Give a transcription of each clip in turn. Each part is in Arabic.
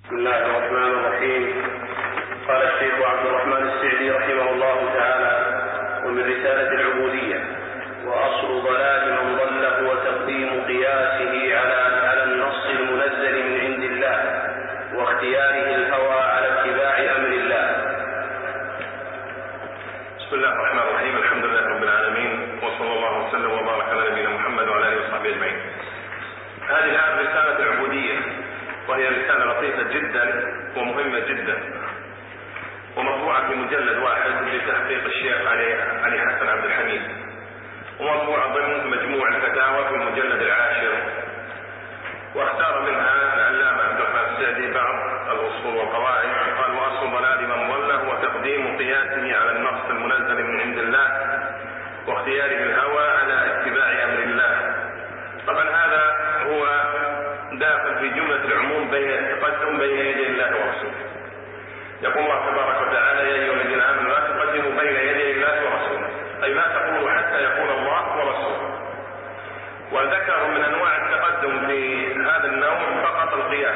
بسم الله الرحمن الرحيم. قال الشيخ عبد الرحمن السعدي رحمه الله تعالى: ومن رسالة العبودية: وأصل ضلال من ضله وتقديم قياسه على النص المنزل من عند الله واختياره الهوى على اتباع أمر الله. بسم الله الرحمن الرحيم. الحمد لله رب العالمين، وصلى الله وسلم وبارك على نبينا محمد وعلى آله وصحبه أجمعين. هذه الآن رسالة العبودية، وهي رسالة لطيفة جدا ومهمة جدا، ومطبوعة في مجلد واحد لتحقيق الشيخ علي حسن عبد الحميد، ومطبوعة ضمن مجموع الفتاوى في المجلد العاشر. واختار منها العلامة عبد الرحمن السعدي بعض الأصول والقواعد. قال: وأصل ضلال من ضله وتقديم قياسه على النص المنزل من عند الله واختياره الهوى على اتباع أمر الله. طبعا هذا هو داخل في جملة العموم بين التقدم بين يدي الله ورسوله. يقول الله تبارك وتعالى: يا أيها الذين آمنوا لا تقدموا بين يدي الله ورسوله، أي لا تقولوا حتى يقول الله ورسوله. وذكر من أنواع التقدم في هذا النوع فقط القياس،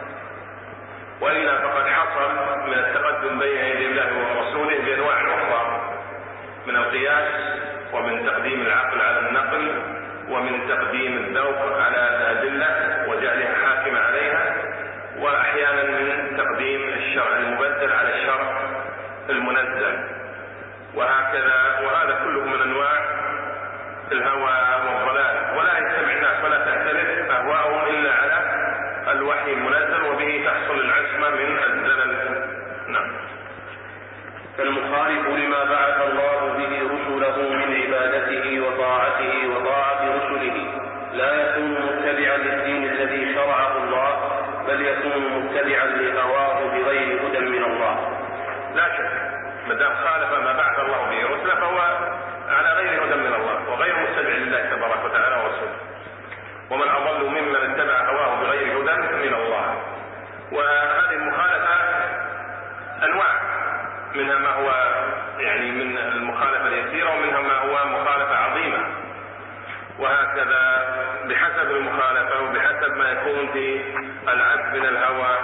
وإلا فقد حصل من التقدم بين يدي الله ورسوله بأنواع أخرى من القياس، ومن تقديم العقل على النقل، ومن تقديم الذوق على الأدلة وجعلها حاكمة عليها، وأحيانا من تقديم الشرع المبدل على الشرع المنزل، وهكذا. وهذا كله من أنواع الهوى والضلال، ولا يجتمع الناس ولا تختلف أهواءهم إلا على الوحي المنزل، وبه تحصل العصمة من الزلل. نعم. فالمخالف لما بعث الله به رسله من عبادته وطاعته وطاعة رسله لا يكون متبعا للدين الذي شرعه الله، بل يكون متبعا لهواه بغير هدى من الله. لا شك، ما دام خالف ما بعث الله به رسله فهو على غير هدى من الله وغير متبع لله تبارك وتعالى ورسوله. ومن أضل ممن اتبع هواه بغير هدى من الله. وهذه المخالفة أنواع، منها ما هو يعني من المخالفة اليسيرة، ومنها ما هو مخالفة عظيمة، وهكذا بحسب المخالفة وبحسب ما يكون في العبد من الهوى.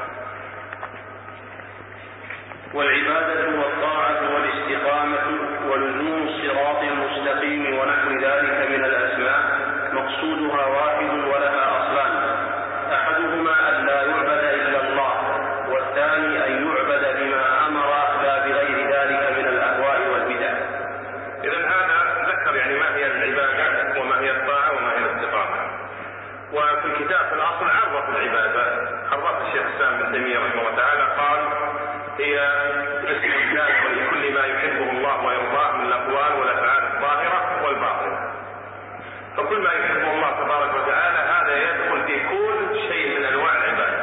والعبادة والطاعة والاستقامة ولزوم الصراط المستقيم ونحو ذلك من الأسماء مقصودها واحد ولها أصلان: أحدهما أن لا يعبد إلا الله، والثاني أن يعبد بما أمر لا بغير ذلك من الأهواء والبدع. إذن هذا ذكر يعني ما هي العبادة وما هي الطاعة وما هي الاستقامة. وفي الكتاب في الأصل عرف العبادة، عرف الشيخ الإسلام ابن تيمية رحمه الله تعالى، قال: هي اسم الجامع لكل ما يحبه الله ويرضاه من الأقوال والأفعال الظاهرة والباطنة. فكل ما يحبه الله تبارك وتعالى هذا يدخل في كل شيء من أنواع العبادة،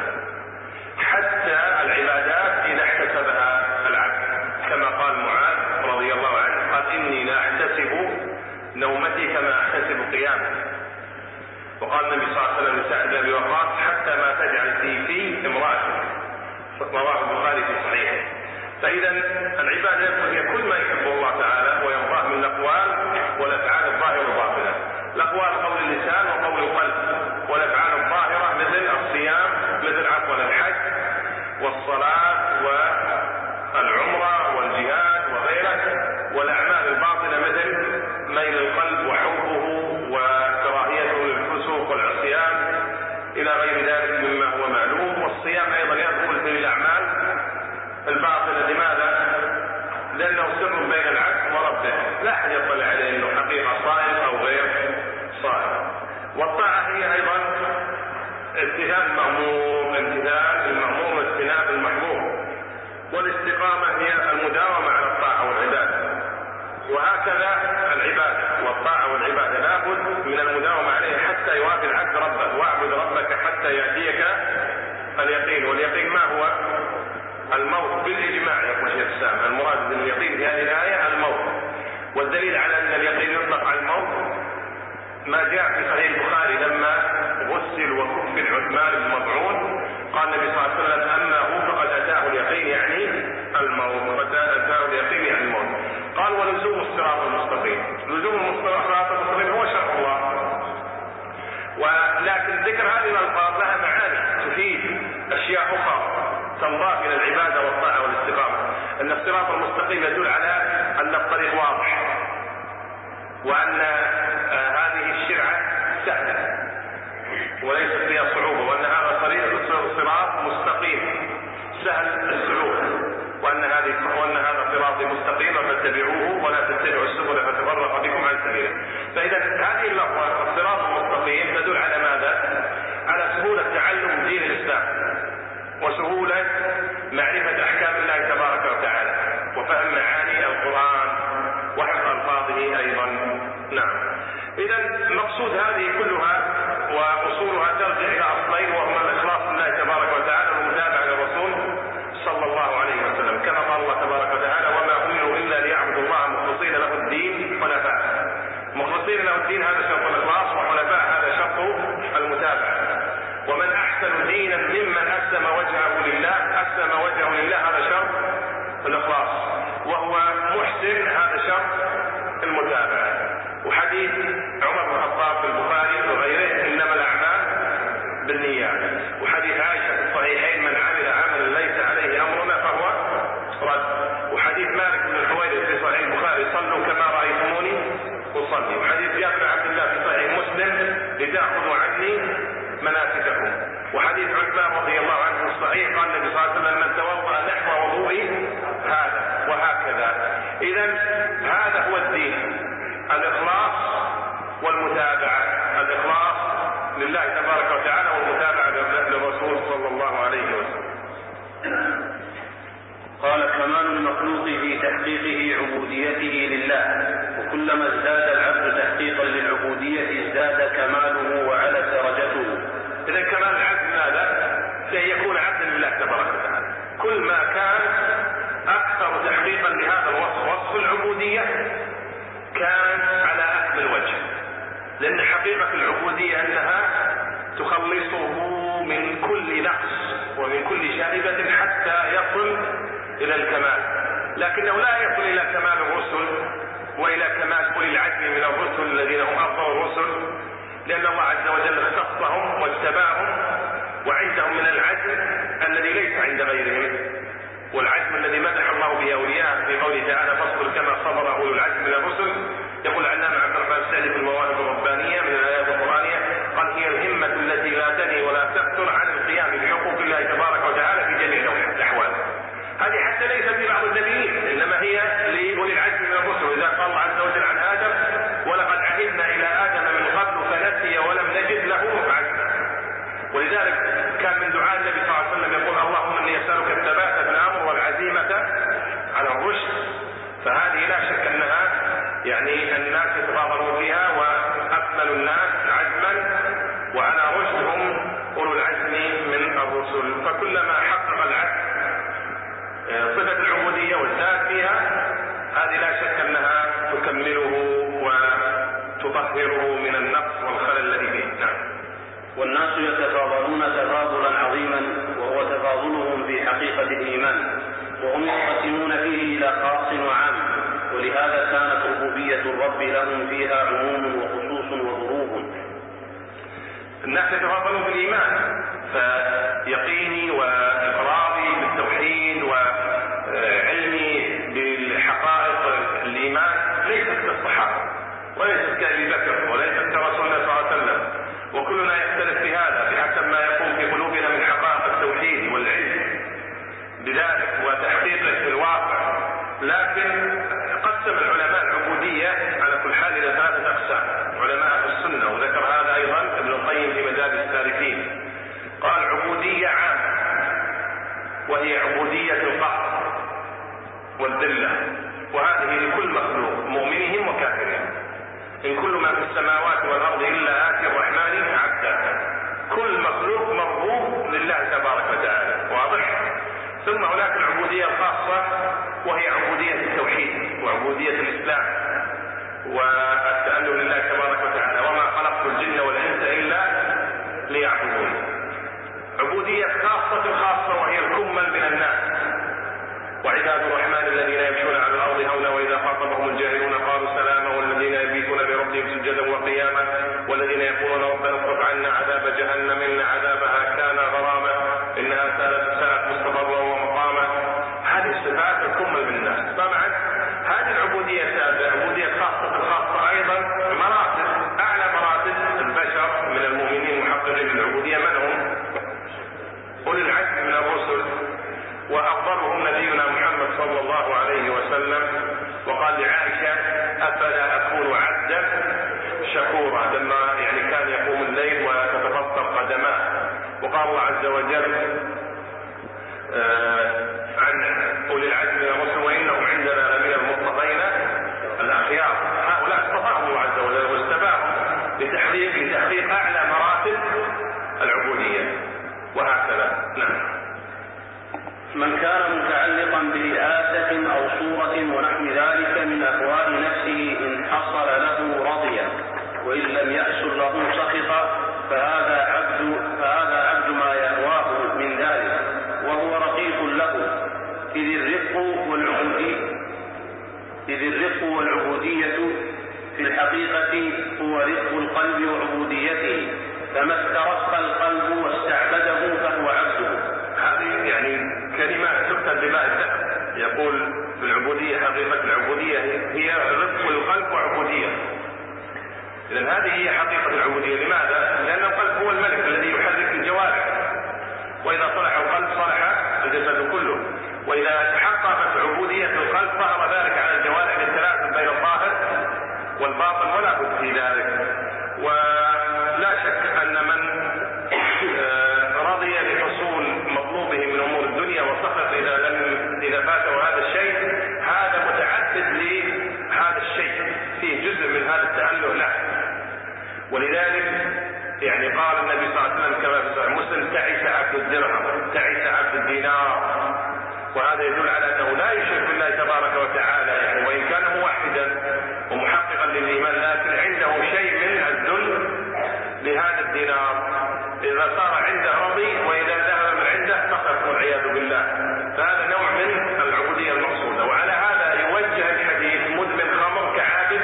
حتى العبادات إذا احتسبها العبد، كما قال معاذ رضي الله عنه: قال: إني لا أحتسب نومتي كما أحتسب قيامتي. وقال النبي صلى الله عليه وسلم لسعد بن أبي وقاص: حتى ما تجعل في امرأتك. رواه البخاري في صحيحه. فإذا العبادة يدخل فيها كل ما يحبه الله تعالى ويرضاه من الأقوال والأفعال الظاهرة والباطنة. الأقوال قول اللسان وقول القلب، والأفعال الظاهرة مثل الصيام، مثل الحج والصلاة والعمرة والجهاد وغيره. والأعمال الباطنة مثل ميل القلب وحبه وكراهيته للفسوق والعصيان إلى غير ذلك مما هو معلوم. والصيام أيضا يدخل في الأعمال الباطنة. لماذا؟ لأنه سر بين العبد وربه، لا أحد يطلع عليه أنه حقيقة صائم أو غير صائم. والطاعة هي أيضا امتثال المأمور واجتناب المحظور. والاستقامة هي المداومة على الطاعة والعبادة. وهكذا العبادة والطاعة والعبادة لابد من المداومة عليه حتى يوافي العبد ربه: واعبد ربك حتى يأتيك اليقين. واليقين ما هو؟ الموت بالإجماع. يقول شيخ الإسلام: المراد باليقين في هذه الآية الموت. والدليل على أن اليقين يطلق على الموت ما جاء في صحيح البخاري لما غسل وكفن عثمان بن مطعون، قال النبي صلى الله عليه وسلم: أما هو فقد أتاه اليقين يعني الموت. قد أتاه اليقين يعني الموت. قال: ولزوم الصراط المستقيم. لزوم الصراط المستقيم هو شرع الله. ولكن ذكر هذه الألفاظ لها معاني تفيد أشياء أخرى تنضاف إلى العبادة والطاعة والاستقامة. أن الصراط المستقيم يدل على أن الطريق واضح، وأن هذه الشرعة سهلة وليست فيها صعوبة، وأن هذا صراط مستقيم سهل السلوك، وأن هذا صراطي مستقيما فاتبعوه ولا تتبعوا السبل فتفرق بكم عن سبيله. فإذا هذه اللفظة الصراط المستقيم تدل على ماذا؟ على سهولة تعلم دين الإسلام، وسهولة معرفة أحكام الله تبارك وتعالى، وفهم معاني القرآن وحفظ ألفاظه أيضا. نعم. إذا مقصود هذه كلها وأصولها ترجع إلى أصلين، وهما الإخلاص لله تبارك وتعالى والمتابعة للرسول صلى الله عليه وسلم، كما قال الله تبارك وتعالى: وما أمروا إلا ليعبدوا الله مخلصين له الدين حنفاء. مخلصين له الدين هذا شرط الإخلاص، وحنفاء هذا شرط المتابعة. ومن أحسن دينا ممن أسلم وجهه لله هذا شرط الإخلاص، وهو محسن هذا شرط المتابعة. وحديث عمر بن الخطاب في البخاري وغيره: إنما الأعمال بالنيات. وحديث عائشة في الصحيحين: من عمل عملا ليس عليه أمرنا فهو رد. وحديث مالك بن الحويرث في صحيح البخاري: صلوا كما رأيتموني أصلي. وحديث جابر بن عبد الله في صحيح مسلم: لتأخذوا عني مناسككم. وحديث عثمان رضي الله عنه في الصحيح قال النبي صلى الله عليه وسلم: من توضأ نحو وضوئي هذا، وهكذا. إذا هذا هو الدين، الإخلاص والمتابعة، الإخلاص لله تبارك وتعالى والمتابعة للرسول صلى الله عليه وسلم. قال: كمال المخلوق في تحقيقه عبوديته لله، وكلما ازداد العبد تحقيقا للعبودية ازداد كماله وعلت درجته. إذا كمال العبد ماذا؟ كي يكون عبدا لله تبارك وتعالى. كل ما كان أكثر تحقيقا لهذا الوصف، وصف العبودية، كان على أكمل وجه. لأن حقيقة العبودية أنها تخلصه من كل نقص ومن كل شائبة حتى يصل إلى الكمال. لكنه لا يصل إلى كمال الرسل وإلى كمال أولي العزم من الرسل الذين هم أفضل الرسل، لأن الله عز وجل اختصهم واجتباهم، وعندهم من العزم الذي ليس عند غيرهم، والعزم الذي مدح الله به أولياءه في قوله تعالى: فاصبر كما صبر أولو العزم من الرسل. يقول العلامة عبد الرحمن السعدي في المواهب الربانية من الآيات القرآنية قال: هي الهمة التي لا تنهي ولا تفتر عن القيام بحقوق الله تبارك وتعالى في جميع الأحوال. هذه حتى ليست لبعض النبيين، إنما هي لأولي العزم من الرسل. إذا قال الله عز وجل عن آدم: ولقد عهدنا إلى آدم من قبل فنسي ولم نجد له عزما. ولذلك كان من دعاء النبي صلى الله عليه وسلم يقول: اللهم إني أسألك الثبات في الأمر والعزيمة على الرشد. فهذه لا شك أنها يعني الناس يتفاضلون فيها، وأكمل الناس عزما وعلى رشد هم أولو العزم من الرسل. فكلما حقق العزم صفة العبودية وازداد فيها، هذه لا شك أنها تكمله وتطهره من النقص والخلل الذي فيه. نعم. والناس يتفاضلون تفاضلا عظيما، وهو تفاضلهم في حقيقة الإيمان، وهم ينقسمون فيه إلى خاص وعام، ولهذا كانت ربوبية الرب لهم فيها عموم وخصوص وظروف. الناس يتفاضلون في الإيمان، فيقيني وإقراري بالتوحيد وعلمي بالحقائق الإيمان ليست كالصحابة وليست كأبي بكر وليست كرسول الله صلى الله عليه وسلم، وكلنا يختلف في هذا بحسب ما يكون في قلوبنا من حقائق التوحيد والعلم بذلك وتحقيقه في الواقع. لكن قسم العلماء العبودية على كل حال إلى ثلاثة أقسام، علماء السنة، وذكر هذا أيضا ابن القيم في مدارج السالكين. قال: عبودية عامة، وهي عبودية القهر والذلة، وهذه لكل مخلوق مؤمنهم وكافرهم. إن كل ما في السماوات والأرض إلا آتي الرحمن عبدا. كل مخلوق مربوب لله تبارك وتعالى، واضح؟ ثم هناك العبودية الخاصة، وهي عبودية التوحيد وعبودية الإسلام والتأله لله تبارك وتعالى: وما خلقت الجن والإنس إلا ليعبدون. عبودية خاصة وهي الكمل من الناس: وعباد الرحمن الذين يمشون على الأرض هونا وإذا خاطبهم الجاهلون قالوا سلاما، والذين يبيتون لربهم سجدا وقياما، والذين يقولون ربنا اصرف عنا عذاب جهنم إن عذابها كان غراما إنها عز وجل عن أولي العزم من الرسل وإنهم عندنا لمن المصطفين الأخيار، هؤلاء اصطفاهم الله عز وجل واجتباهم لتحقيق أعلى مراتب العبودية، وهكذا. نعم. من كان متعلقا برئاسة أو صورة ونحو ذلك من أهواء نفسه إن حصل له رضي، وإن لم يحصل له سخط، فهذا عبد ما يهواه من ذلك، وهو رقيق له، إذ الرق والعبودية في الحقيقة هو رق القلب وعبوديته، فما استرق القلب واستعبده فهو عبده. هذه يعني كلمات تكتب بماء الذهب. يقول في العبودية، حقيقة العبودية هي رق القلب وعبودية. إذن هذه هي حقيقة العبودية. لماذا؟ لأن القلب هو الملك الذي يحرك الجوارح، وإذا صلح القلب صلح الجسد كله، وإذا تحققت عبودية القلب ظهر ذلك على الجوارح للتلازم بين الظاهر والباطن، ولا بد في ذلك. ولا شك أن من رضي لحصول مطلوبه من أمور الدنيا وسخط إذا فاته هذا الشيء، هذا متعدد لهذا الشيء، فيه جزء من هذا التأله له. ولذلك يعني قال النبي صلى الله عليه وسلم كما في صحيح مسلم: تعس عبد الدرهم، تعس عبد الدينار. وهذا يدل على أنه لا يشرك بالله تبارك وتعالى، يعني وإن كان موحدا ومحققا للإيمان، لكن عنده شيء من الذل لهذا الدينار. إذا صار عنده رضي، وإذا ذهب من عنده سقط والعياذ بالله. فهذا نوع من العبودية المقصودة. وعلى هذا يوجه الحديث: مدمن خمر كعابد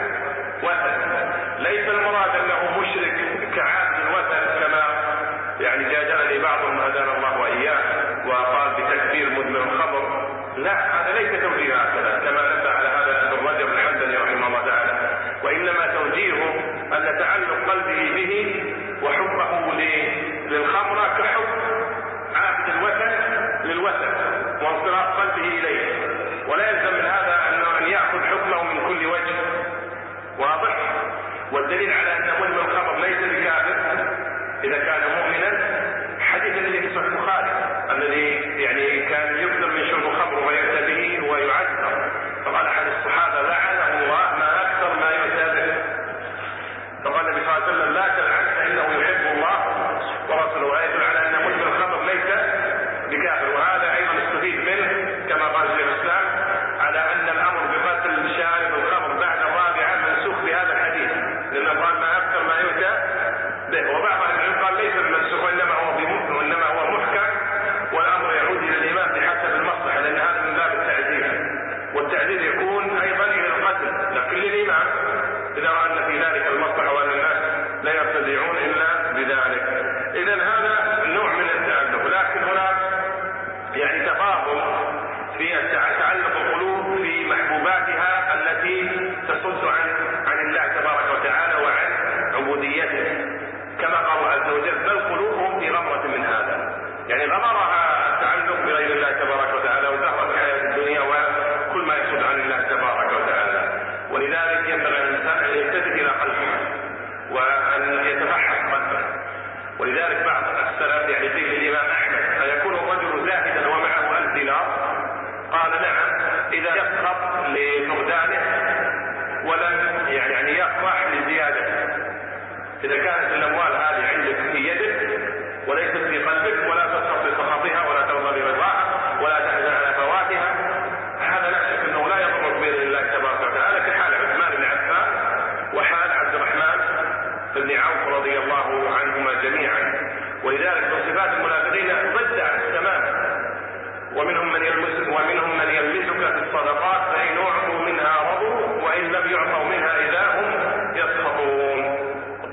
وثن. ليس المراد أنه مشرك كعابد الوثن كما يعني جادلني بعضهم هدانا الله وإياه وقال بتكفير مدمن الخمر. لا، هذا ليس توجيه هكذا كما نبه على هذا ابن رجب الحنبلي رحمه الله تعالى، وإنما توجيهه أن تعلق قلبه به وحبه للخمر كحب عابد الوثن للوثن وانصراف قلبه إليه، ولا يلزم من هذا أن يأخذ حكمه من كل وجه. واضح؟ والدليل على أن مدمن الخمر ليس بكافر إذا كان مؤمنا حديث الذي في صحيح البخاري الذي يعني كان يكثر من شرب الخمر ويؤتى به ويعذر، فقال أحد الصحابة: لعنه الله، ما أكثر ما يؤتى به. فقال النبي صلى الله عليه وسلم: لا تلعن فإنه يحب الله ورسوله. يدل على أن مدمن الخمر ليس بكافر. وهذا أيضا استفيد منه كما قال شيخ الإسلام على أن الأمر بقتل شارب الخمر بعد الرابعة منسوخ بهذا الحديث، لأنه قال: ما أكثر ما يؤتى به. وبعض العلماء قال: ليس بمنسوخ، وإنما هو محكم، والأمر يعود إلى الإمام بحسب المصلحة، لأن هذا من باب التعزير، والتعزير يكون أيضا إلى القتل، لكن للإمام إذا رأى أن في ذلك المصلحة وأن الناس لا يرتدعون إلا بذلك. إذن هذا نوع من التعلق. لكن هناك يعني تفاضل في تعلق القلوب في محبوباتها التي تصد عن الله تبارك وتعالى وعن عبوديته، كما قال عز وجل: بل قلوبهم في غمرة من هذا. يعني غمرها التعلق بغير الله تبارك وتعالى، وزهرت حياة الدنيا وكل ما يصد عن الله تبارك وتعالى. ولذلك ينبغي الإنسان أن يلتفت إلى قلبه وأن يتفحص قلبه. ولذلك بعض السلف يعني قيل للإمام أحمد: أيكون الرجل زاهدا ومعه 1000 دينار؟ قال: نعم، إذا يسخط لفقدانه ولم يعني يفرح لزيادته. إذا كانت الأموال هذه عندك في يدك وليست في قلبك، ولا تسخط لسخطها ولا ترضى برضاها ولا تحزن على فواتها، هذا لا شك أنه لا يضرك بإذن الله تبارك وتعالى، كحال عثمان بن عفان وحال عبد الرحمن بن عوف رضي الله عنهما جميعا. ولذلك من صفات المنافقين ضد تماما. ومنهم من يلمسك في الصدقات فإن أعطوا منها رضوا وإن لم يعطوا منها إذا هم يسخطون.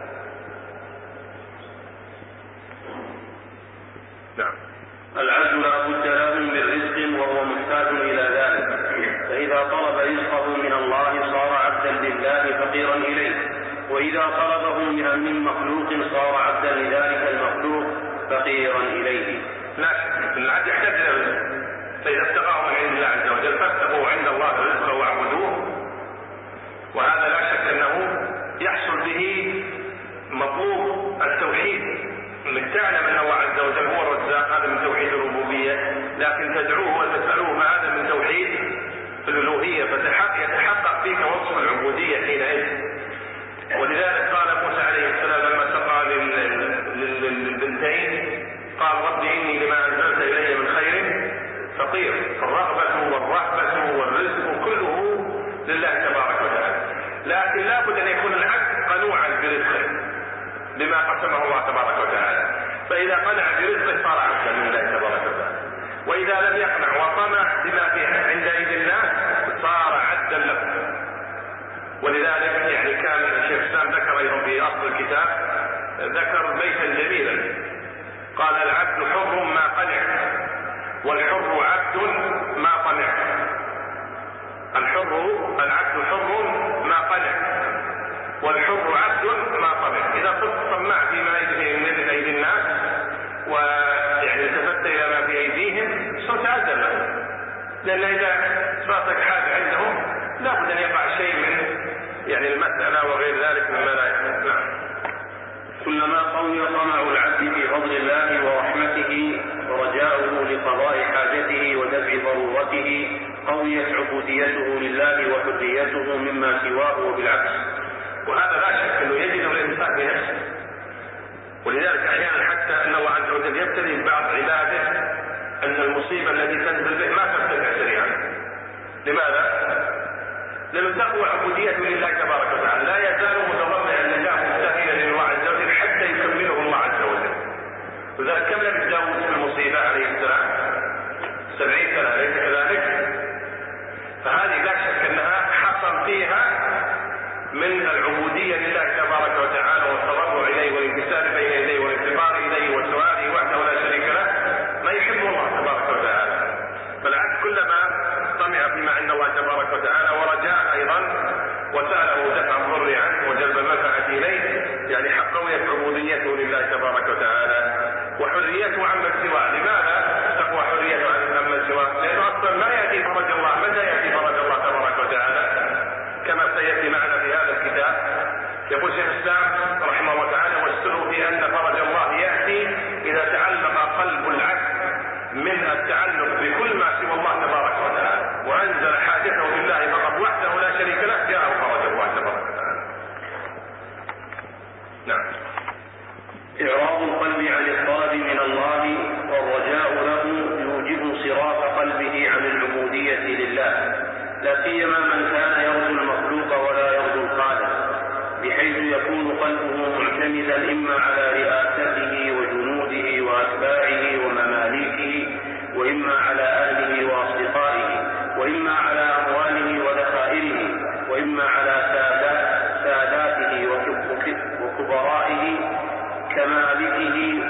نعم. العبد لا بد له من رزق وهو محتاج إلى ذلك، فإذا طلب رزقه من الله صار عبدا لله فقيرا إليه، وإذا طلبه من مخلوق صار عبدا لذلك المخلوق فقيرا إليه. لا شك أن العبد يحتاج إلى رزق، فإذا ابتغاه من عند الله عز وجل فابتغوا عند الله الرزق واعبدوه. وهذا لا شك أنه يحصل به مطلوب التوحيد، انك تعلم ان الله عز وجل لكن تدعوه وتسألوه ما هذا من توحيد في الألوهية، فيتحقق فيك وصف العبودية حينئذ. ولذلك قال موسى عليه السلام لما سقى للبنتين قال رب إني لما أنزلت إلي من خير فقير. فالرغبة والرهبة والرزق كله لله تبارك وتعالى، لكن لا بد أن يكون العبد قنوعا برزقه بما قسمه الله تبارك وتعالى، فإذا قنع برزقه صار عبدا لله تبارك وتعالى، وإذا لم يقنع وطمع بما في عند أيدي الناس صار عبدا له. ولذلك يعني كان الشيخ الإسلام ذكر أيضا في أصل الكتاب ذكر بيتا جميلا قال العبد حر ما قنع والحر عبد ما قنع. العبد حر ما قنع والحر عبد ما طمع. إذا صرت طماع فيما من أيدي الناس ويعني التفت إلى ما في أيديهم صرت عبدا له، لأن إذا صارتك حاجة عندهم لا بد أن يقع شيء من يعني المسألة وغير ذلك مما لا يحدث. نعم. كلما قوي طمع العبد في فضل الله ورحمته ورجاؤه لقضاء حاجته ودفع ضرورته قويت عبوديته لله وحريته مما سواه وبالعكس. وهذا لا شك أنه يجد الإنسان بنفسه، ولذلك أحيانا حتى أن الله عز وجل يبتلي بعض عباده أن المصيبة التي تنزل به ما ترتفع سريعا. لماذا؟ لأن تقوى عبوديته لله تبارك وتعالى، لا يزال متضرعا لله مستهينا لله عز وجل حتى يكمله الله عز وجل. وذلك كم لبث داود في المصيبة عليه السلام 70 سنة، ليس كذلك؟ فهذه لا شك أنها حصل فيها من العبودية لله تبارك وتعالى والتضرع إليه والانكسار بين يديه والافتقار إليه وسؤاله وحده لا شريك له ما يحبه الله تبارك وتعالى. فالعبد كلما طمع فيما عند الله تبارك وتعالى ورجاء أيضا وسأله دفع الضر عنه وجلب المنفعة إليه يعني قويت عبوديته لله تبارك وتعالى وحريته عمن سواه. لماذا تقوى حريته عمن سواه؟ لأنه أصلا ما يأتي فرج الله. متى يأتي فرج الله تبارك وتعالى؟ كما سيأتي معنا في هذا الكتاب. يقول شيخ الإسلام رحمه الله تعالى والسر في أن فرج الله يأتي إذا تعلق قلب العبد من التعلق بكل ما سوى الله تبارك وتعالى وأنزل حاجته بالله فقط وحده لا شريك له جاءه فرج الله تبارك وتعالى. نعم. إعراض القلب عن الطلب من الله والرجاء له يوجب انصراف قلبه عن العبودية لله، لا سيما من كان يرجو المخلوق ولا يرجو الخالق، بحيث يكون قلبه معتمدا إما على رئاسته وجنوده وأتباعه ومماليكه، وإما على أهله وأصدقائه، وإما على أمواله وذخائره، وإما على ساداته وكبرائه كمالكه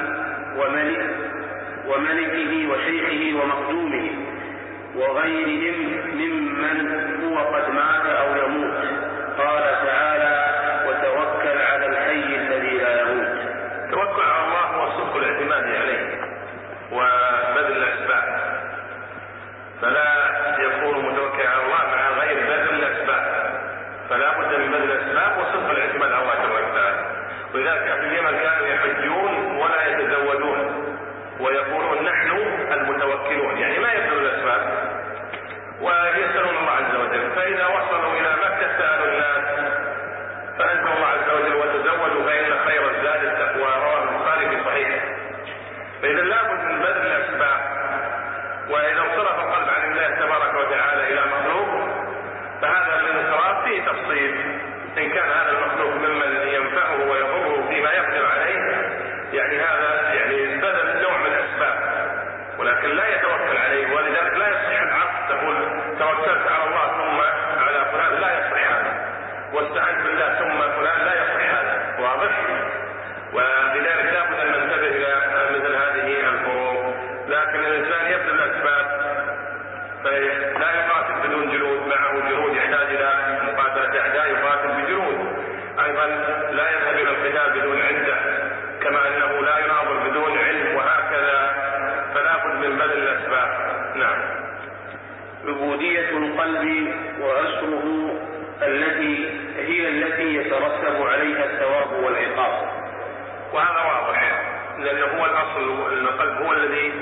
وملكه وشيخه ومخدومه وغيرهم ممن هو قد مات أو يموت. قال تعالى وتوكل على الحي الذي لا يموت. توكل على الله هو صدق الاعتماد عليه وبذل الأسباب، فلا يكون متوكل على الله مع غير بذل الأسباب، فلا بد من بذل الأسباب وصدق الاعتماد على الله تبارك وتعالى. ولذلك في اليمن كانوا يحجون ولا يتزودون ويقولون نحن المتوكلون، يعني ما يبذلوا الأسباب ويسألون الله عز وجل. فإذا وصلوا إلى مكة سألوا الناس فأنزل الله عز وجل وتزودوا فإن خير الزاد التقوى. رواه البخاري في صحيحه. فإذا لابد من بذل الأسباب. وإذا انصرف القلب عن الله تبارك وتعالى إلى مخلوق فهذا الانصراف فيه تفصيل، إن كان هذا المخلوق ممن ينفعه ويضره فيما يقدر عليه يعني هذا يعني بذل نوع من الأسباب ولكن لا يتوكل عليه. ولذلك لا يصح العقد تقول توكلت على الله ثم على فلان، لا يصح هذا. واستعنت بالله ثم فلان، لا يصح هذا. واضح؟ ولذلك لا بد أن ننتبه إلى مثل هذه الفروق. لكن الإنسان يبذل الأسباب فلا يقاتل بدون جنود، معه جنود يحتاج إلى مقاتلة أعداء يقاتل بجنود. أيضا لا يذهب إلى القتال بدون عدة، كما أنه لا يناظر بدون علم، وهكذا. فلا بد من بذل الأسباب. نعم. عبودية القلب وأسره هي التي يترتب عليها الثواب والعقاب. وهذا واضح لأنه هو الأصل. القلب هو الذي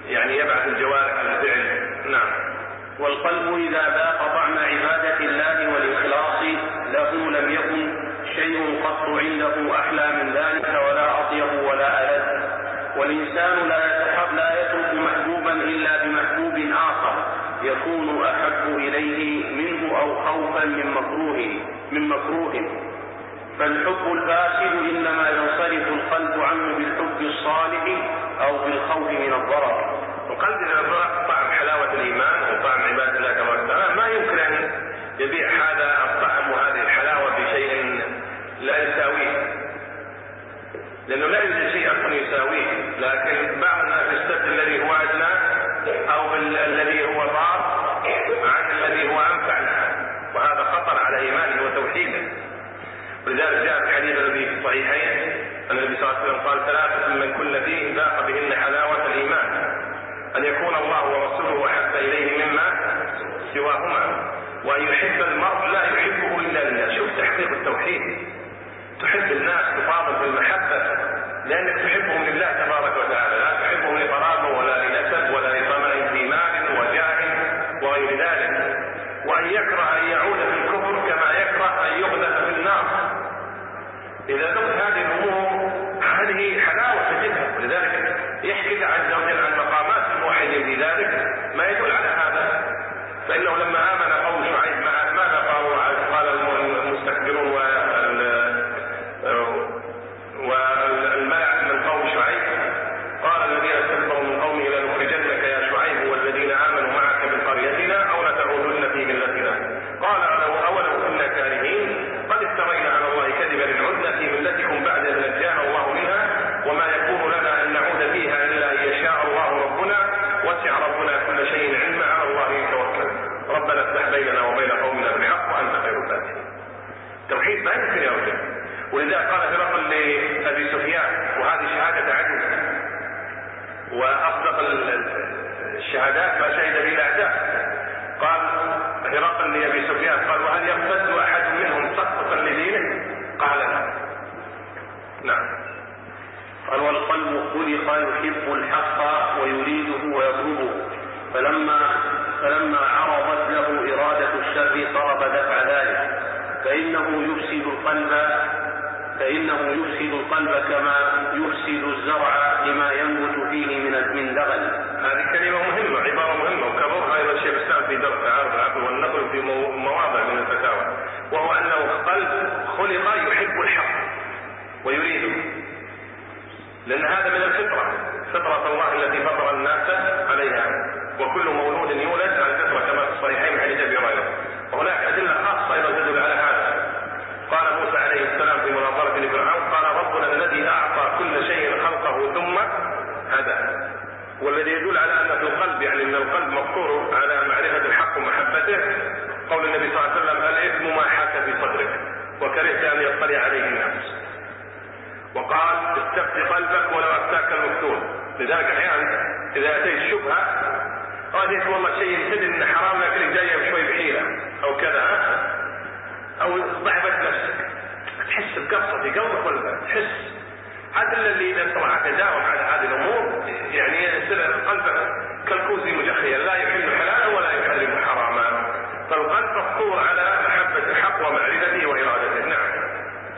يعني يبعث الجوارح على الفعل. نعم. والقلب إذا ذاق طعم عبادة الله والإخلاص له لم يكن شيء قط عنده أحلى من ذلك ولا أطيب ولا ألذ. والإنسان لا يترك محبوبا إلا بمحبوب آخر يكون أحب إليه منه أو خوفا من مكروه. فالحب الفاسد إنما ينصرف القلب عنه بالحب الصالح أو بالخوف من الضرر. القلب إذا ذاق طعم حلاوة الإيمان وطعم عبادة الله تبارك وتعالى ما يمكن أن يبيع هذا الطعم وهذه الحلاوة بشيء لا يساويه، لأنه لا يوجد شيء أصلا يساويه، لكن بعض الناس يستبدل الذي هو أدنى أو الذي هو ضار عن الذي هو أنفع له، وهذا خطر على إيمانه وتوحيده. ولذلك جاء الحديث الذي في الصحيحين أن النبي صلى الله عليه وسلم قال: ثلاثة من كل فيه ذاق بهن حلاوة الإيمان: أن يكون الله ورسوله أحب إليه مما سواهما، وأن يحب المرء لا يحبه إلا لله. شوف تحقيق التوحيد، تحب الناس تفاضل بالمحبة لأنك تحبهم لله تبارك وتعالى، لا تحبهم لقرابه ولا لنسب ولا لطمع في مال وجاه وغير ذلك. وأن يكره أن يعود في الكفر كما يكره أن يغلف في النار. إذا ذقت هذه الأمور هذه حلاوة تجدها. ولذلك يحكي عز وجل عن مقامات الموحدين في ذلك ما يدل على هذا. فإنه لما آمن قوم شعيب ماذا قالوا؟ قال المستكبرون والملأ من قوم شعيب: قال الذين استكبروا من قومه لنخرجنك يا شعيب والذين آمنوا معك من قريتنا أو لتعودن في ملتنا. قال: أولو كنا كارهين قد افترينا على الله كذبا إن عدنا في ملتكم بعد أن نجانا الله منها وما يكون لنا أن نعود فيها إلا أن يشاء الله ربنا وسع ربنا كل شيء علما على الله توكل ربنا افتح بيننا وبين قومنا بالحق وأنت خير الفاتحين. توحيد ما يمكن يرجع. ولذلك قال هرقل لأبي سفيان، وهذه شهادة عدل وأصدق الشهادات ما شهد به الأعداء، قال هرقل لأبي سفيان قال: وهل يرتد أحد منهم سقطا لدينه؟ قال: لا. نعم. قال: والقلب خلق يحب الحق ويريده ويطلبه، فلما عرضت له إرادة الشر طلب دفع ذلك، فإنه يفسد القلب كما يفسد الزرع لما ينبت فيه من دغل. هذه كلمة مهمة، عبارة مهمة، وكررها أيضا الشيخ الإسلام في درس تعارض العقل والنقل في مواضع من الفتاوى، وهو أنه قلب خلق يحب الحق ويريده، لأن هذا من الفطرة، فطرة الله التي فطر الناس عليها، وكل مولود يولد على الفطرة كما في الصحيحين حديث أبي هريرة. وهناك أدلة خاصة أيضا تدل على هذا. قال موسى عليه السلام في مناظرة لفرعون: قال ربنا الذي أعطى كل شيء خلقه ثم هدى. والذي يدل على أن في القلب، يعني أن القلب مفطور على معرفة الحق ومحبته، قول النبي صلى الله عليه وسلم: الإثم ما حاك في صدرك وكرهت أن يطلع عليه الناس. وقال: استفتي قلبك ولو أفتاك المفتون. لذلك أحيانا إذا أتيت شبهة رأيت والله شيء يمتد إن حرام لكنك جاي شوي بحيلة أو كذا، أو ضعفت نفسك، تحس بقصة في قلبك ولا تحس؟ هذا اللي إذا طلع تجاوب على هذه الأمور يعني يصير قلبك كالكوز مجخيا لا يحل حلالا ولا يحرم حراما. فالقلب مفطور على محبة الحق ومعرفته وإرادته. نعم.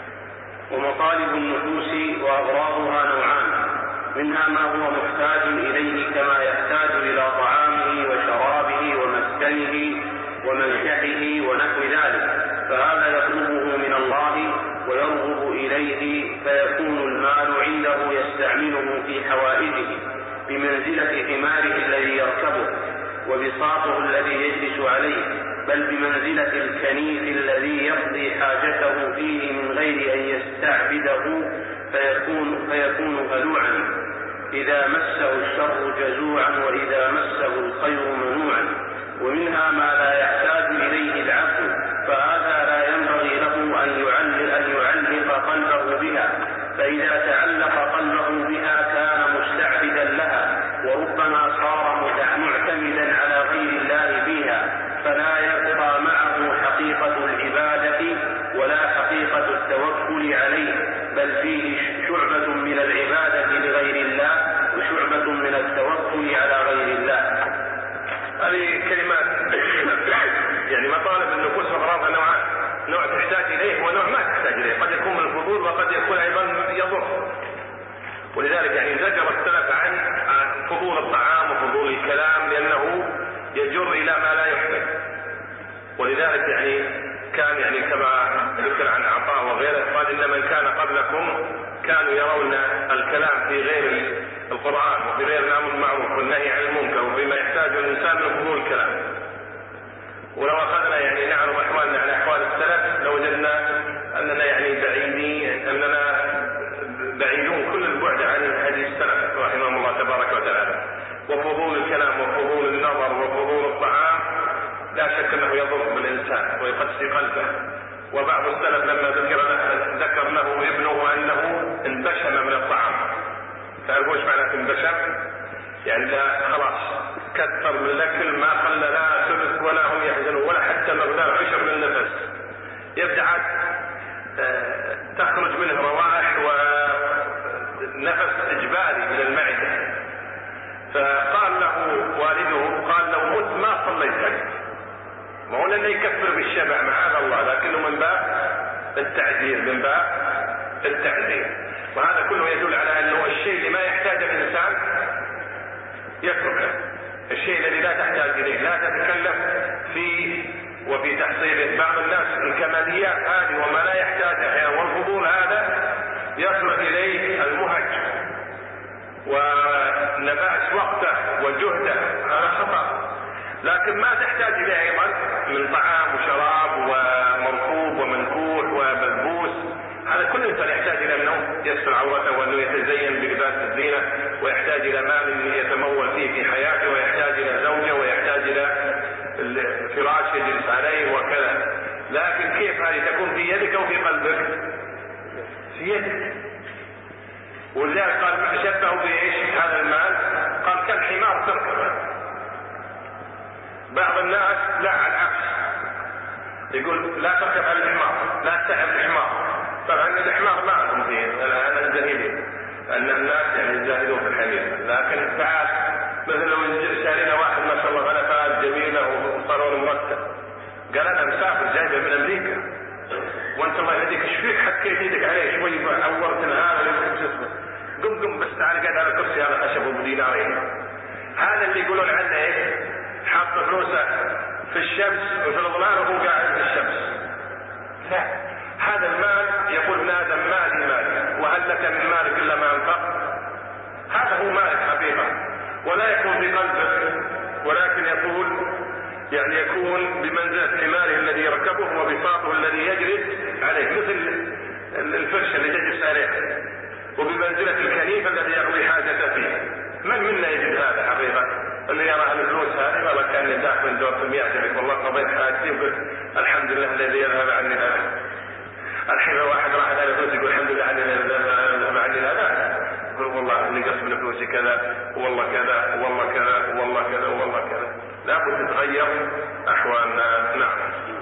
ومطالب النفوس وأغراضها نوعان: منها ما هو محتاج إليه كما يحتاج إلى طعامه وشرابه ومسكنه ومنشحه ونحو ذلك، فهذا يطلبه من الله ويرغب إليه، فيكون المال عنده يستعمله في حوائجه بمنزلة حماره الذي يركبه وبساطه الذي يجلس عليه، بل بمنزلة الكنيف الذي يقضي حاجته فيه من غير أن يستعبده، فيكون هلوعا إذا مسه الشر جزوعا وإذا مسه الخير منوعا. ومنها ما لا يحتاج إليه العبد، فهذا لا ينبغي له أن يعلق قلبه بها، فإذا تعلق قلبه بها كان مستعبدا لها، وربما صار معتمدا على غير الله فيها، فلا يبقى معه حقيقة العبادة ولا حقيقة التوكل عليه، بل فيه شعبة من العبادة لغير الله وشعبة من التوكل على فضول الطعام وفضول الكلام، لأنه يجر إلى ما لا يحتاج. ولذلك يعني كان يعني كما ذكر عن عطاء وغيره قال إن من كان قبلكم كانوا يرون الكلام في غير القرآن وفي غير الأمر بالمعروف والنهي عن المنكر وفيما يحتاج الإنسان من فضول الكلام. ولو أخذنا يعني نعرض أحوالنا على أحوال السلف لوجدنا أننا يعني بعيدون كل البعد عن هدي السلف رحمهم الله تبارك وتعالى. وفضول الكلام وفضول النظر وفضول الطعام لا شك أنه يضر بالإنسان ويقسي قلبه. وبعض السلف لما ذكر له ابنه أنه انبشم من الطعام. تعرفوا ايش معنى انبشم؟ يعني لا خلاص كثر من الأكل ما خلى لا ثلث ولا هم يحزنون ولا حتى مقدار عشر من النفس. يبدأ تخرج منه روائح ونفس إجباري من المعدة. فقال له والده قال لو مت ما صليت لك. ما هو لأنه يكفر بالشبع معاذ الله، لكنه من باب التعذير من باب التعذير. وهذا كله يدل على أنه الشيء اللي ما يحتاج الإنسان يتركه. الشيء الذي لا تحتاج إليه لا تتكلم فيه وفي تحصيله. بعض الناس الكماليات هذه وما لا يحتاجها والفضول هذا يصل إليه المهج ونباس وقته وجهده، هذا خطأ. لكن ما تحتاج إليه أيضا من طعام وشراب ومركوب ومنكوح وملبوس، هذا كل إنسان يحتاج إلى أنه يستر عورته وأنه يتزين بلباس الزينة، ويحتاج إلى مال يتمول فيه في حياته، ويحتاج إلى زوجة، ويحتاج إلى فراش يجلس عليه وكذا. لكن كيف هذه تكون في يدك أو في قلبك؟ في يدك. ولذلك قال شبهه بإيش هذا المال؟ قال كالحمار تركبه. بعض الناس لا على العكس يقول لا تركب على الحمار، لا تتعب الحمار. طبعا الحمار ما عندهم فيه الآن الجاهلين، أن الناس يعني يجاهدون في الحمير. لكن تعال مثل لو شارينا واحد ما شاء الله غلفات جميلة وصارون مرتب، قال أنا مسافر جايبه من أمريكا وأنت الله يهديك ايش فيك حكيت يدك عليه شوي عورت هذا يمكن جسمه، قم بس تعال قاعد على كرسي هذا خشب ودينارين. هذا اللي يقولون عنه ايش؟ حاط فلوسه في الشمس وفي الظلال وهو قاعد في الشمس. لا، هذا المال يقول ابن آدم مالي وهل لك من مالك إلا ما أنفق. هذا هو مالك حقيقة، ولا يكون في قلبك، ولكن يكون بمنزلة حماره الذي يركبه وبساطه الذي يجلس عليه، مثل الفرش اللي تجلس عليه، وبمنزلة الكنيف الذي يقضي حاجته فيه. من منا يجد هذا حقيقة؟ اللي يرى الفلوس هذه والله كان يداخل من دور ثم يعجبك والله قضيت حاجتي وقلت الحمد لله الذي يذهب عني الأذى. الحين واحد راح على فلوس يقول الحمد لله يذهب عني الأذى، يقول والله اللي قسم فلوسي كذا والله كذا والله كذا والله كذا والله كذا. لابد تتغير أحوالنا. نعم.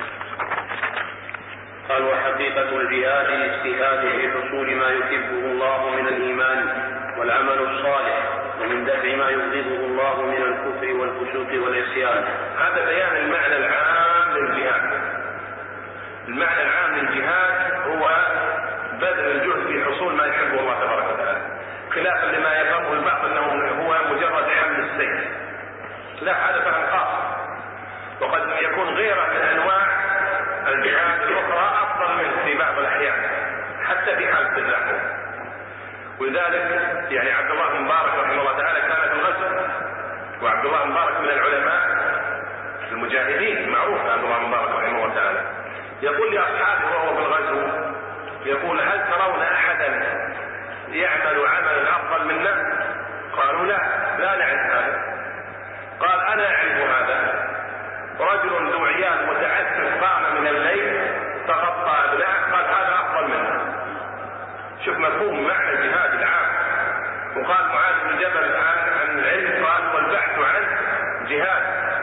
قال وحقيقة الجهاد الاجتهاد في حصول ما يحبه الله من الإيمان والعمل الصالح، ومن دفع ما يبغضه الله من الكفر والفسوق والعصيان. هذا بيان المعنى العام للجهاد. المعنى العام للجهاد هو بذل الجهد في حصول ما يحبه الله تبارك وتعالى، خلافا لما يفهمه البعض انه هو مجرد حمل السيف. لا، هذا فهم خاص، وقد يكون غيره من انواع الجهاد الاخرى افضل منه في بعض الاحيان حتى في حالة التزاحم. ولذلك يعني عبد الله بن مبارك رحمه الله تعالى كان في الغزو، وعبد الله بن مبارك من العلماء المجاهدين معروف عبد الله بن مبارك رحمه الله تعالى، يقول لاصحابه وهو في الغزو يقول هل ترون احدا يعمل عملا افضل منا؟ قالوا لا نعرف هذا. قال انا اعرف هذا، رجل ذو عيال متعسف قام من الليل تغطى ابنائه، قال هذا افضل منا. شوف مفهوم معنى الجهاد العام. وقال معاذ بن جبل الان عن العلم قال والبحث عن جهاد.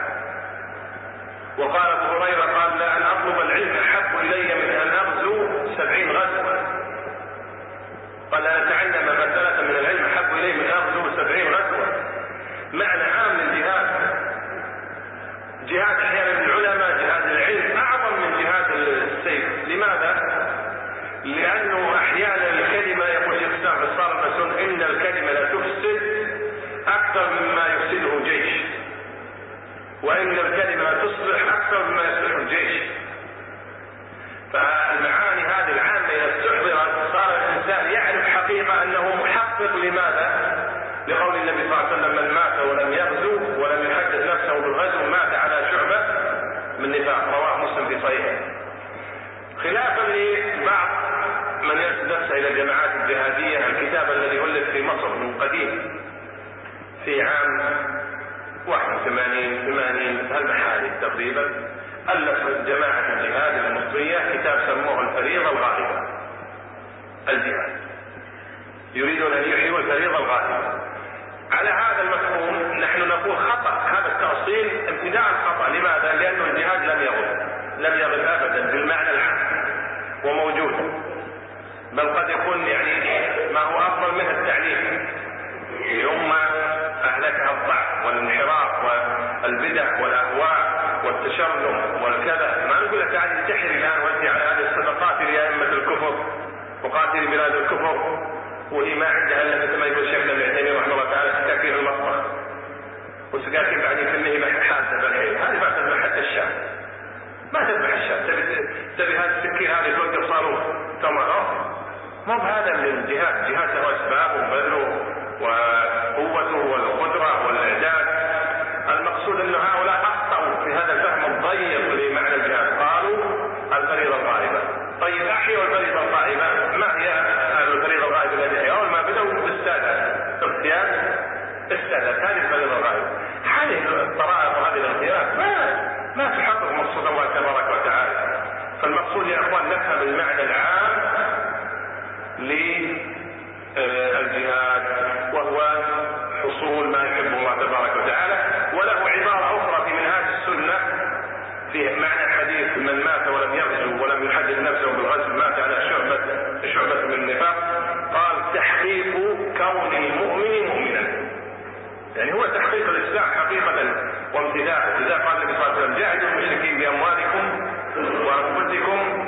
وقال ابو هريره قال لا ان اطلب العلم احب الي من ان اغزو 70 غزوه. قال ان اتعلم مساله من العلم احب الي من اغزو 70 غزوه. معنى عام للجهاد. جهاد احيانا العلماء جهاد العلم اعظم من جهاد السيف. لماذا؟ لانه احيانا الكلمه يقول الاسلام في الصارم مسؤول ان الكلمه لا تفسد اكثر مما وإن الكلمة تصلح أكثر مما يصلح الجيش. فالمعاني هذه العامة إذا استحضرت صار الإنسان يعرف حقيقة أنه محقق. لماذا؟ لقول النبي صلى الله عليه وسلم: من مات ولم يغزو ولم يحدث نفسه بالغزو مات على شعبة من نفاق. رواه مسلم في صحيحه. خلافا لبعض من ينسب نفسه إلى الجماعات الجهادية، الكتاب الذي ألف في مصر من قديم في عام 81 هالمحالي تقريبا، ألف جماعة الجهاد المصرية كتاب سموه الفريضة الغالبة. الجهاد يريدون أن يحيوا الفريضة الغالبة. على هذا المفهوم نحن نقول خطأ، هذا التأصيل ابتداء خطأ. لماذا؟ لأن الجهاد لم يغل أبدا بالمعنى العام وموجود، بل قد يكون ما هو أفضل منه التعليم. الأمة أهلكها الضعف والانحراف والبدع والأهواء والتشرذم والكذا. ما نقول لك عادي تحري الآن وأنت على هذه الصدقات لأئمة الكفر وقاتل بلاد الكفر، وهي ما عندها الا مثل ما يقول شيخنا ابن عثيمين رحمه الله تعالى سكاكين المطبخ، وسكاكين بعدين كميه حادة بالحيل. هذه ما تذبح حتى الشام، ما تذبح الشام. تبي هذه السكين هذه توقف صاروخ تمام. ما بهذا من الجهاد. جهاد له اسباب وبذله وقوته والقدره والاعداد. المقصود ان هؤلاء اخطاوا في هذا الفهم الضيق لمعنى الجهاد، قالوا الفريضه الغالبه. طيب احيوا الفريضه الغالبه. ما هي الفريضه الغالبه التي هي؟ اول ما بداوا بالسادات، اغتيال السادات، هذه الفريضه الغالبه. هذه الطرائق وهذه الاغتيالات ما تحقق مقصود الله تبارك وتعالى. فالمقصود يا اخوان نفهم المعنى العام للجهاد، وهو حصول ما يحبه الله تبارك وتعالى. وله عباره اخرى في منهاج السنه في معنى الحديث: من مات ولم يغزو ولم يحدث نفسه بالغزو مات على شعبة من النفاق. قال: تحقيق كون المؤمن مؤمنا. يعني هو تحقيق الإسلام حقيقة وامتداده. لذا قال النبي صلى الله عليه وسلم: جاهدوا المشركين بأموالكم وأنفسكم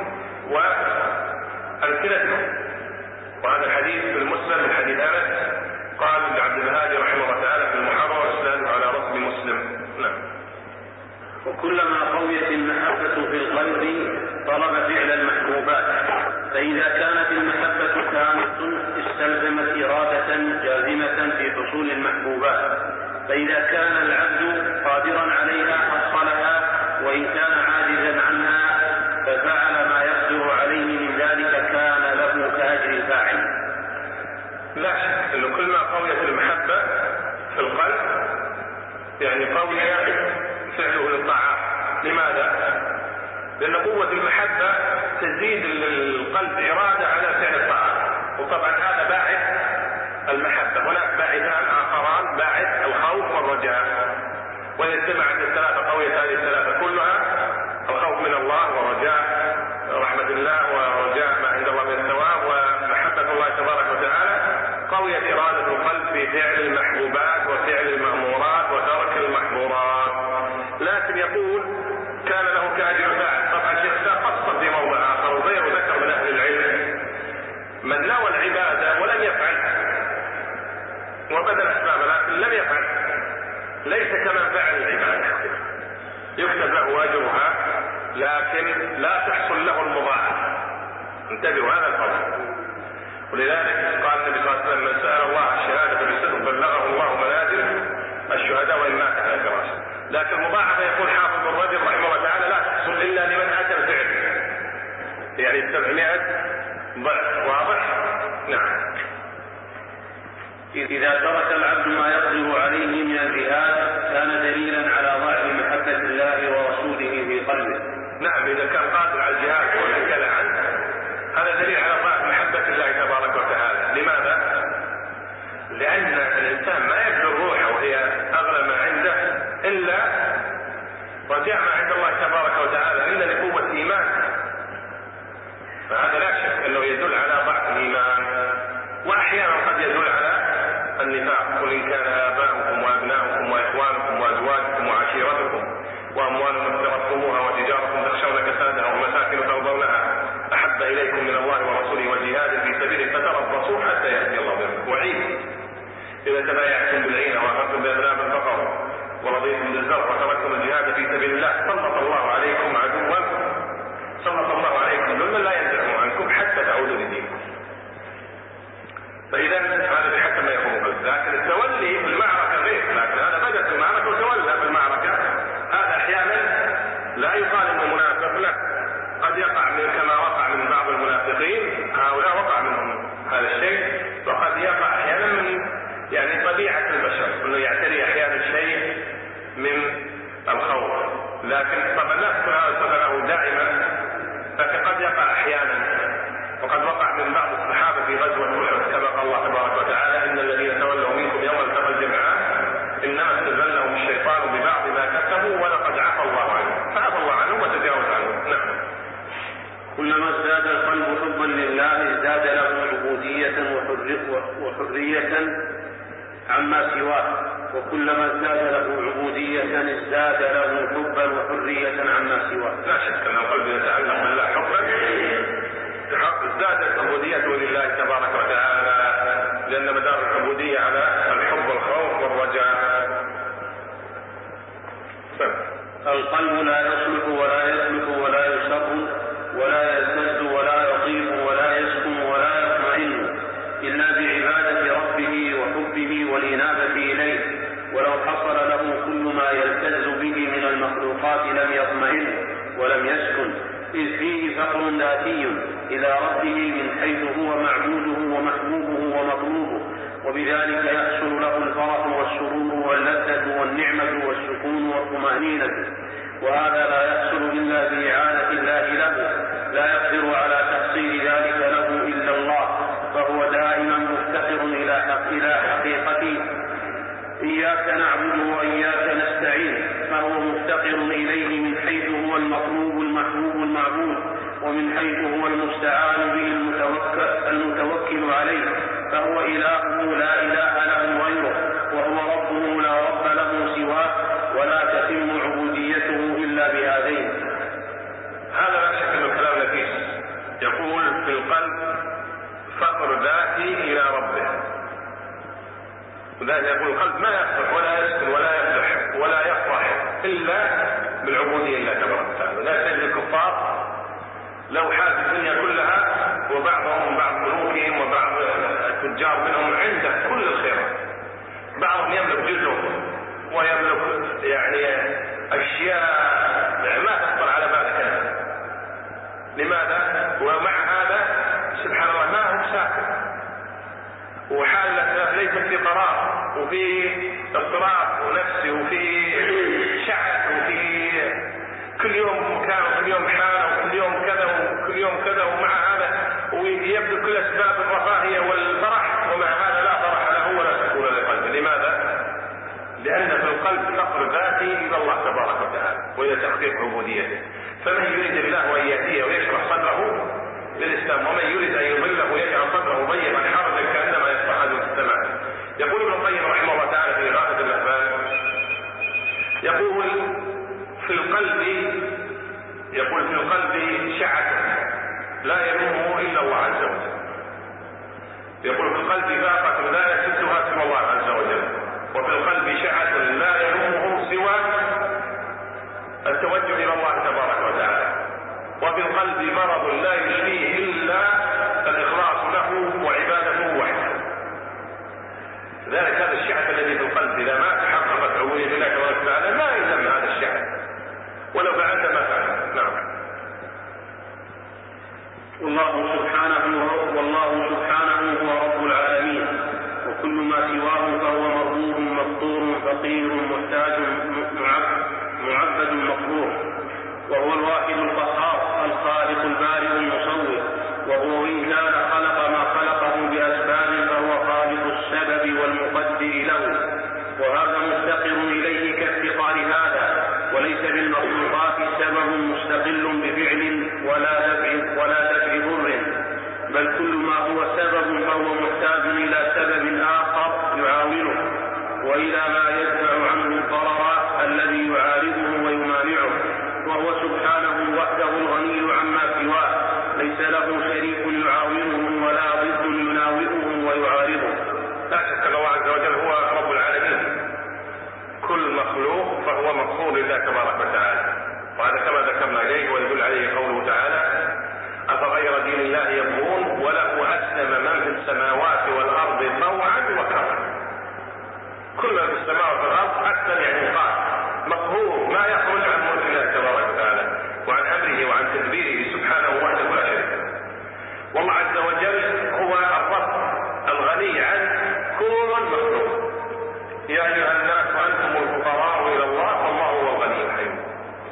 وألسنتكم. وهذا الحديث في المسلم من حديث أنس. قال ابن عبد الهادي رحمه الله تعالى في المحرر والسند على رسم مسلم. نعم. وكلما قويت المحبة في القلب طلب فعل المحبوبات، فإذا كانت المحبة تامة استلزمت إرادة جازمة في حصول المحبوبات، فإذا كان العبد قادرا عليها حصلها، وإن كان عاجزا عنها ففعل ما يقدر عليه من ذلك كان له كأجر الفاعل. لا شك أنه كل ما قويت المحبة في القلب يعني قوي فعله للطاعات. لماذا؟ لأن قوة المحبة تزيد القلب إرادة على فعل الطاعات. وطبعا هذا باعث المحبة. هناك باعثان آخران: باعث الخوف والرجاء. وإذا اجتمعت الثلاثة قوية هذه الثلاثة كلها: الخوف من الله ورجاء رحمة الله ورجاء ما عند الله من الثواب ومحبة الله تبارك وتعالى، قويت إرادة القلب في فعل المحبوبات وفعل المأمورات وترك المحظورات. لكن يقول كان له كأجر فاعل. طبعا الشيخ قصر في موضع آخر وغيره ذكر من أهل العلم: من نوى العبادة ولم يفعل وبذل أسباب لكن لم يفعل ليس كمن فعل العبادة، يكتب له أجرها لكن لا تحصل له المضاعفة. انتبهوا هذا الفرق. ولذلك قال النبي صلى الله عليه وسلم: من سأل الله الشهادة بصدق بلغه الله منازل الشهداء وإن مات على فراشه. لكن المضاعفة يقول حافظ الرجل رحمه الله تعالى لا تحصل إلا لمن أتى الفعل، يعني 700 ضعف. واضح؟ نعم. إذا ترك العبد ما يقدر عليه من الجهاد كان دليلا على ضعف محبة الله ورسوله في قلبه. نعم، إذا كان قادر على الجهاد وتكل عنه هذا دليل على ضعف محبة الله تبارك وتعالى. لماذا؟ لأن الإنسان ما يبذل روحه وهي أغلى ما عنده إلا رجاء ما عند الله تبارك وتعالى إلا لقوة إيمان. فهذا لا شك أنه يدل على ضعف الإيمان، وأحيانا قد يدل على النفاق. قل إن كان آباؤكم وأبناؤكم وإخوانكم وأزواجكم وعشيرتكم وأموال اقترفتموها وتجارة تخشون كسادها ومساكن ترضونها أحب إليكم من الله ورسوله وجهاد في سبيله فتربصوا حتى يأتي الله بأمره. وعيد: إذا تبايعتم بالعين وأخذتم بأذناب البقر ورضيتم بالزرع وتركتم الجهاد لكن طبعا لا تكون هذا الصفة له دائما، لكن قد يقع أحيانا. وقد وقع من بعض الصحابة في غزوة أحد كما قال الله تبارك وتعالى: إن الذين تولوا منكم يوم التقى الجمعان إنما استزلهم الشيطان ببعض ما كسبوا ولقد عفى الله عنهم، فعفى الله عنهم وتجاوز عنهم. نعم. كلما ازداد القلب حبا لله ازداد له عبودية وحرية عما سواه، وكلما ازداد له عبودية ازداد له حبا وحرية عما سواه. لا شك أن القلب يتعلق بالله حبا ازدادت عبوديته لله تبارك وتعالى، لأن مدار العبودية على الحب والخوف والرجاء. القلب لا يصلح ولا يسلك ولا يسر ولا يزداد ولا يطيب ولا يسكن ولا يطمئن إلا بعبادة ربه وحبه والإنابة إليه، ولو حصل له كل ما يلتز به من المخلوقات لم يطمئن ولم يسكن، إذ فيه فقر ذاتي إلى ربه من حيث هو معبوده ومحبوبه ومطلوبه، وبذلك يحصل له الفرح والسرور واللذة والنعمة والسكون والطمأنينة، وهذا لا يحصل إلا بإعانة الله له، لا يقدر على تحصيل ذلك له إلا الله، فهو دائما مفتقر إلى حقيقته إياك نعبد وإياك نستعين، فهو مفتقر إليه من حيث هو المطلوب المحبوب المعبود، ومن حيث هو المستعان به المتوكل عليه، فهو إلهه لا إله له غيره، وهو ربه لا رب له سواه، ولا تتم عبوديته إلا بهذين. هذا لا شك أنه كلام نفيس. يقول في القلب فقر ذاتي إلى ربه، وذلك يقول القلب ما يفرح ولا يسكن ولا يفلح ولا يفرح إلا بالعبودية لله تبارك وتعالى. لا تجد الكفار لو حاز الدنيا كلها وبعضهم بعض ملوكهم وبعض التجار منهم عنده كل الخيرات، بعضهم يملك جزء ويملك يعني أشياء ما تخطر على بالك أنت. لماذا؟ ومع هذا سبحان الله ما هو ساكن، وحالته ليست في قرار، وفي اضطراب ونفسي، وفي شعث، وفي كل يوم مكان وكل يوم حالة وكل يوم كذا وكل يوم كذا، ومع هذا ويبدو كل أسباب الرفاهية والفرح، ومع هذا لا فرح له ولا سكون لقلبه. لماذا؟ لأن في القلب فقر ذاتي إلى الله تبارك وتعالى وإلى تحقيق عبوديته. فمن يريد الله وأن يهديه ويشرح صدره للإسلام، ومن يريد أن يضله ويجعل صدره ضيقا حرجا كأنما يصعد في السماء. يقول ابن القيم رحمه الله تعالى في إغاثة الأحباب، يقول في القلب شعث لا يلومه إلا الله عز وجل. يقول في القلب باقة لا يسدها سوى الله عز وجل، وفي القلب شعث لا يلومه سوى التوجه إلى الله تبارك وتعالى، وفي القلب مرض لا يشفيه إلا الإخلاص له وعبادته وحده. ذلك هذا الشعث الذي في القلب إذا ما تحققت عبودية الله تبارك وتعالى لا يلزم هذا الشعث ولو فعلت ما فعلت. نعم. والله سبحانه هو رب العالمين، وكل ما سواه فهو مربوب مفطور فقير محتاج معبد مقبور، وهو الواحد القهار الخالق البارئ المصور، وهو إن كان خلق ما خلقه بأسباب فهو خالق السبب والمقدر له، وهذا مفتقر إليه كافتقار هذا، وليس بالمخلوقات سبب مستقل بفعل ولا دفع ضر، بل كل ما هو سبب فهو محتاج إلى سبب آخر يعاونه وإلى ما يدفع عنه الضرر الذي يعارضه ويمانعه، وهو سبحانه وحده الغني عما سواه، ليس له شريك يعاونه ولا ضد يناوئه ويعارضه. لا شك أن الله عز وجل هو رب العالمين، كل مخلوق فهو مقصود لله تبارك وتعالى، وهذا كما ذكرنا إليه ويدل عليه قوله تعالى: أفغير دين الله يبغون وله أسلم من في السماوات والأرض طوعا وكرها. كل من في السماوات والأرض أسلم يعني قال مقهور، ما يخرج عن ملك الله تبارك وتعالى وعن أمره وعن تدبيره سبحانه وحده لا شريك له. والله عز وجل هو الرب الغني عن كل مخلوق. يا أيها الناس أنتم الفقراء إلى الله والله هو الغني الحميد.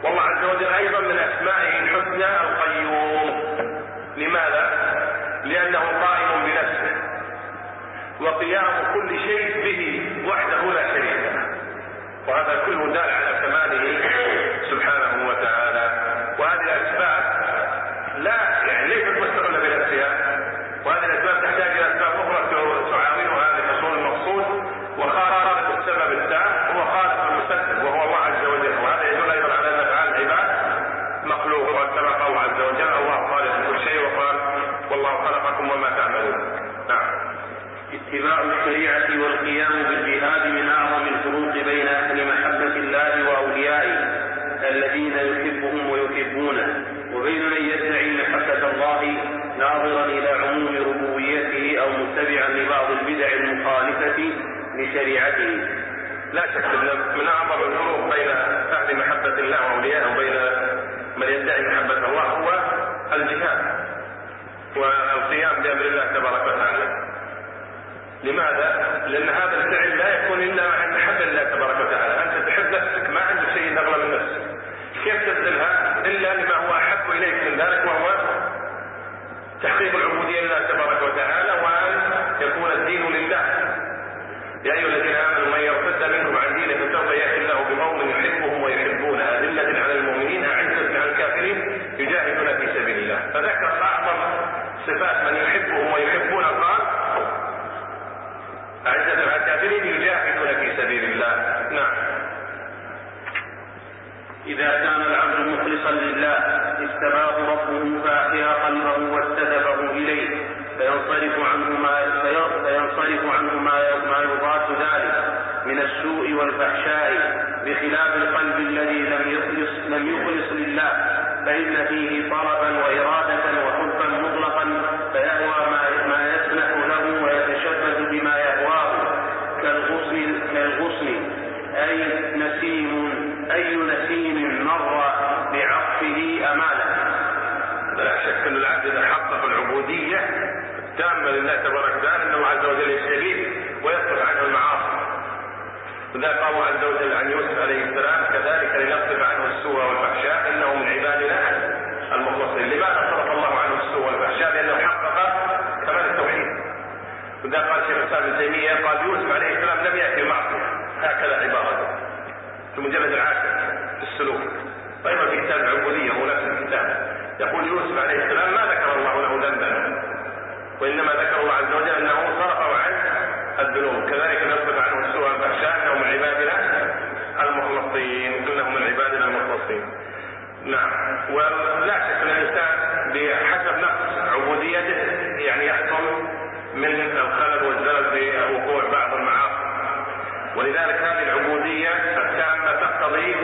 والله عز وجل أيضا من أسمائه الحسنى القيوم. لماذا؟ لأنه قائم بنفسه، وقيام كل شيء به وحده لا شريك له، وهذا كله دال على كماله سبحانه وتعالى. وهذه الأسباب ليست مستقلة بنفسها، وهذه الأسباب تحتاج إلى أسباب أخرى تعاونها لحصول المقصود، وخالق السبب التام هو خالق المسبب وهو الله عز وجل. وهذا يدل أيضا على أن أفعال العباد مخلوقة كما قال عز وجل: الله خالق كل شيء، وقال: والله خلقكم وما تعملون. نعم. اتباع الشريعة والقيام بالجهاد من أعظم الفروق بين أهل محبة الله وأوليائه الذين يحبهم ويحبونه، وبين من يدعي محبة الله ناظرا إلى عموم ربوبيته أو متبعا لبعض البدع المخالفة لشريعته. لا شك من أعظم الفروق بين أهل محبة الله وأوليائه وبين من يدعي محبة الله هو الجهاد والقيام بأمر الله تبارك وتعالى. لماذا؟ لأن هذا الفعل لا يكون إلا مع محبة الله تبارك وتعالى. أنت تحب نفسك، ما عندك شيء أغلى من نفسك، كيف تبذلها إلا لما هو أحب إليك من ذلك، وهو تحقيق العبودية لله تبارك وتعالى، وأن يكون الدين لله. يا أيها الذين آمنوا من يرتد منكم عن دينه فسوف يأتي الله بقوم يحبهم ويحبونه أذلة على المؤمنين أعزة على الكافرين يجاهدون في سبيل الله. فذكر أعظم صفات من يحبهم ويحبون، قال: أعزة على الكافرين يجاهدون في سبيل الله. نعم. إذا كان العبد مخلصا لله استباه ربه فأحيا قلبه واستذبه إليه، فينصرف عنه ما يضاد ذلك من السوء والفحشاء، بخلاف القلب الذي لم يخلص لله، فإن فيه طلبا وإرادة وحبا مطلقا، فيهوى ما يسنح له ويتشبث بما يهواه كالغصن أي نسيم مر بعطفه أماله. لا شك أن العبد إذا حقق العبودية التامة لله تبارك وتعالى أنه عز وجل يستجيب ويصرف عنه المعاصي. وذا قال الله عز وجل عن يوسف عليه السلام: كذلك لنصرف عنه السوء والفحشاء إنه من عبادنا المخلصين. لماذا صرف الله عنه السوء والفحشاء؟ لأنه حقق كمال التوحيد. وذا قال شيخ الإسلام ابن تيمية: قال يوسف عليه السلام لم يأتي معصية، هكذا عبارته في المجلد العاشر في السلوك. وأيضا في كتاب العبودية هو نفس الكتاب يقول يوسف عليه السلام ما ذكر الله له ذنبا، وإنما ذكر الله عز وجل أنه صرفه عن الذنوب. كذلك نصرف عنه السوء والفحشاء إنه من عبادنا المخلصين، إنه من عبادنا المخلصين. نعم. ولا شك أن الإنسان بحسب نقص عبوديته يعني يحصل من الخلل والزلل بوقوع بعض المعاصي، ولذلك هذه العبودية التامة تقتضي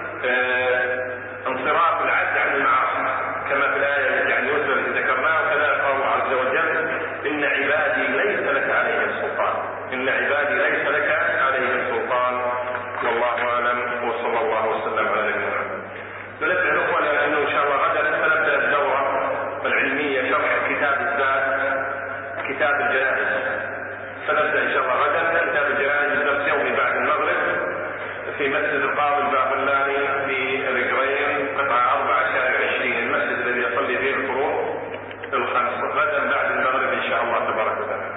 انصراف العبد عن المعاصي كما في الآية التي عن يوسف التي ذكرناها. وكذلك قال الله عز وجل: إن عبادي ليس لك عليهم سلطان، إن عبادي ليس لك عليهم سلطان. والله أعلم، وصلى الله وسلم على نبينا محمد. ننبه الأخوة أنه إن شاء الله غدا سنبدأ الدورة العلمية شرح كتاب الزاد كتاب الجنائز. سنبدأ إن شاء الله غدا كتاب الجنائز درس يومي بعد المغرب في مسجد القاضي الباقلاني في القرين قطعة 4 شارع 20، المسجد الذي يصلي فيه الفروض الخمس، غدا بعد المغرب إن شاء الله تبارك وتعالى.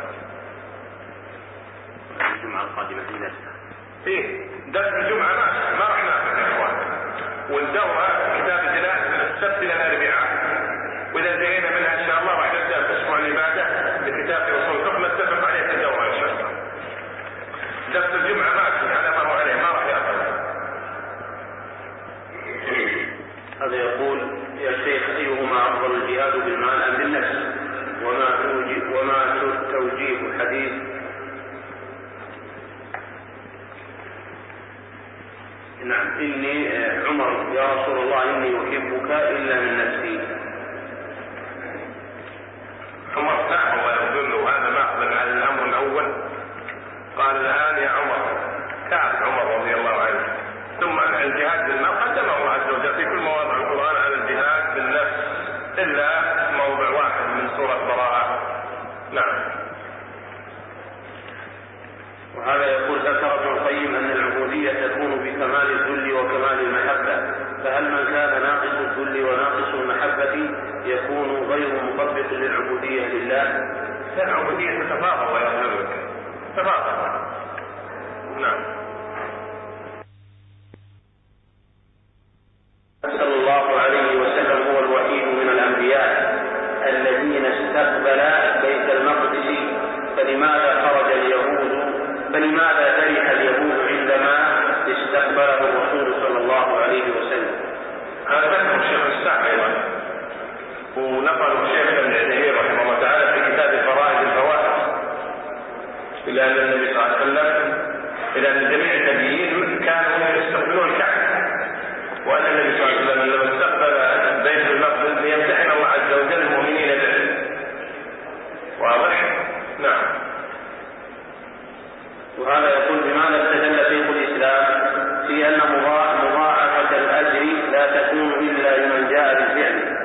الجمعة القادمة في درس. درس الجمعة ما راح ناخذ يا إخوان، والدورة كتاب الجنائز من السبت إلى الأربعاء، وإذا انتهينا منها إن شاء الله راح نبدأ في أسبوع العبادة بكتاب أصول الفقه نتفق عليه في الدورة إن شاء الله. درس الجمعة ماشي على ما هو عليه، ما راح يأخذ. هذا يقول: يا شيخ أيهما أفضل، الجهاد بالمال أم بالنفس؟ وما توجيه الحديث نعم إني عمر يا رسول الله إني أحبك إلا من نفسي. عمر ساحه ويظل، وهذا مأخذ على الأمر الأول. قال: الآن يا عمر، تعال عمر رضي الله عنه. ثم الجهاد بالمال قدمه الله عز وجل في كل مواضع القرآن على الجهاد بالنفس إلا موضع واحد من سورة براءة. نعم. وهذا يقول: ذكر ابن القيم أن العبودية تكون بكمال الذل وكمال المحبة، فهل من كان ناقص الذل وناقص المحبة يكون غير مطبق للعبودية لله؟ العبودية تتفاضل ويغلبك تفاضل. نعم. صلى الله عليه وسلم هو الوحيد من الأنبياء الذين استقبل بيت المقدس، فلماذا فرح اليهود عندما استقبله الرسول صلى الله عليه وسلم؟ هذا ذكر الشيخ الإسلام أيضا، ونقل الشيخ ابن عثيمين رحمه الله تعالى في كتاب فرائض الفوائد إلى أن النبي صلى الله عليه وسلم إلى أن جميع النبيين كانوا يستقبلون الكعبة، وأن النبي صلى الله عليه وسلم لما استقبل بيت المقدس ليمتحن الله عز وجل المؤمنين به. واضح؟ نعم. وهذا يقول بماذا استدل شيخ الإسلام في أن مضاعفة الأجر لا تكون إلا لمن جاء بالفعل؟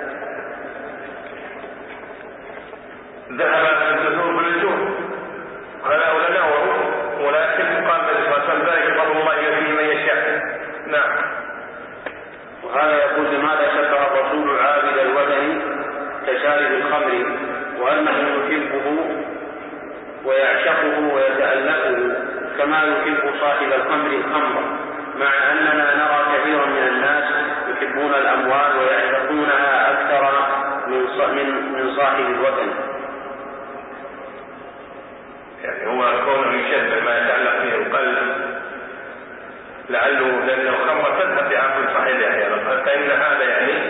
ذهب الجمهور بالوجوب هذا ولا نوره، ولكن قال النبي صلى الله عليه وسلم ذلك فضل الله يؤتيه من يشاء. نعم. وهذا يقول بماذا شبه الرسول عابد الوثن كشارب الخمر، وأنه يحبه ويعشقه ويتألفه كما يحب صاحب الخمر الخمر، مع أننا نرى كثيرا من الناس يحبون الأموال ويعشقونها أكثر من صاحب الوثن. يعني هو كونه يشبه ما يتعلق به القلب لعله لأن الخمر تذهب بعقل صحيح أحيانا، فإن هذا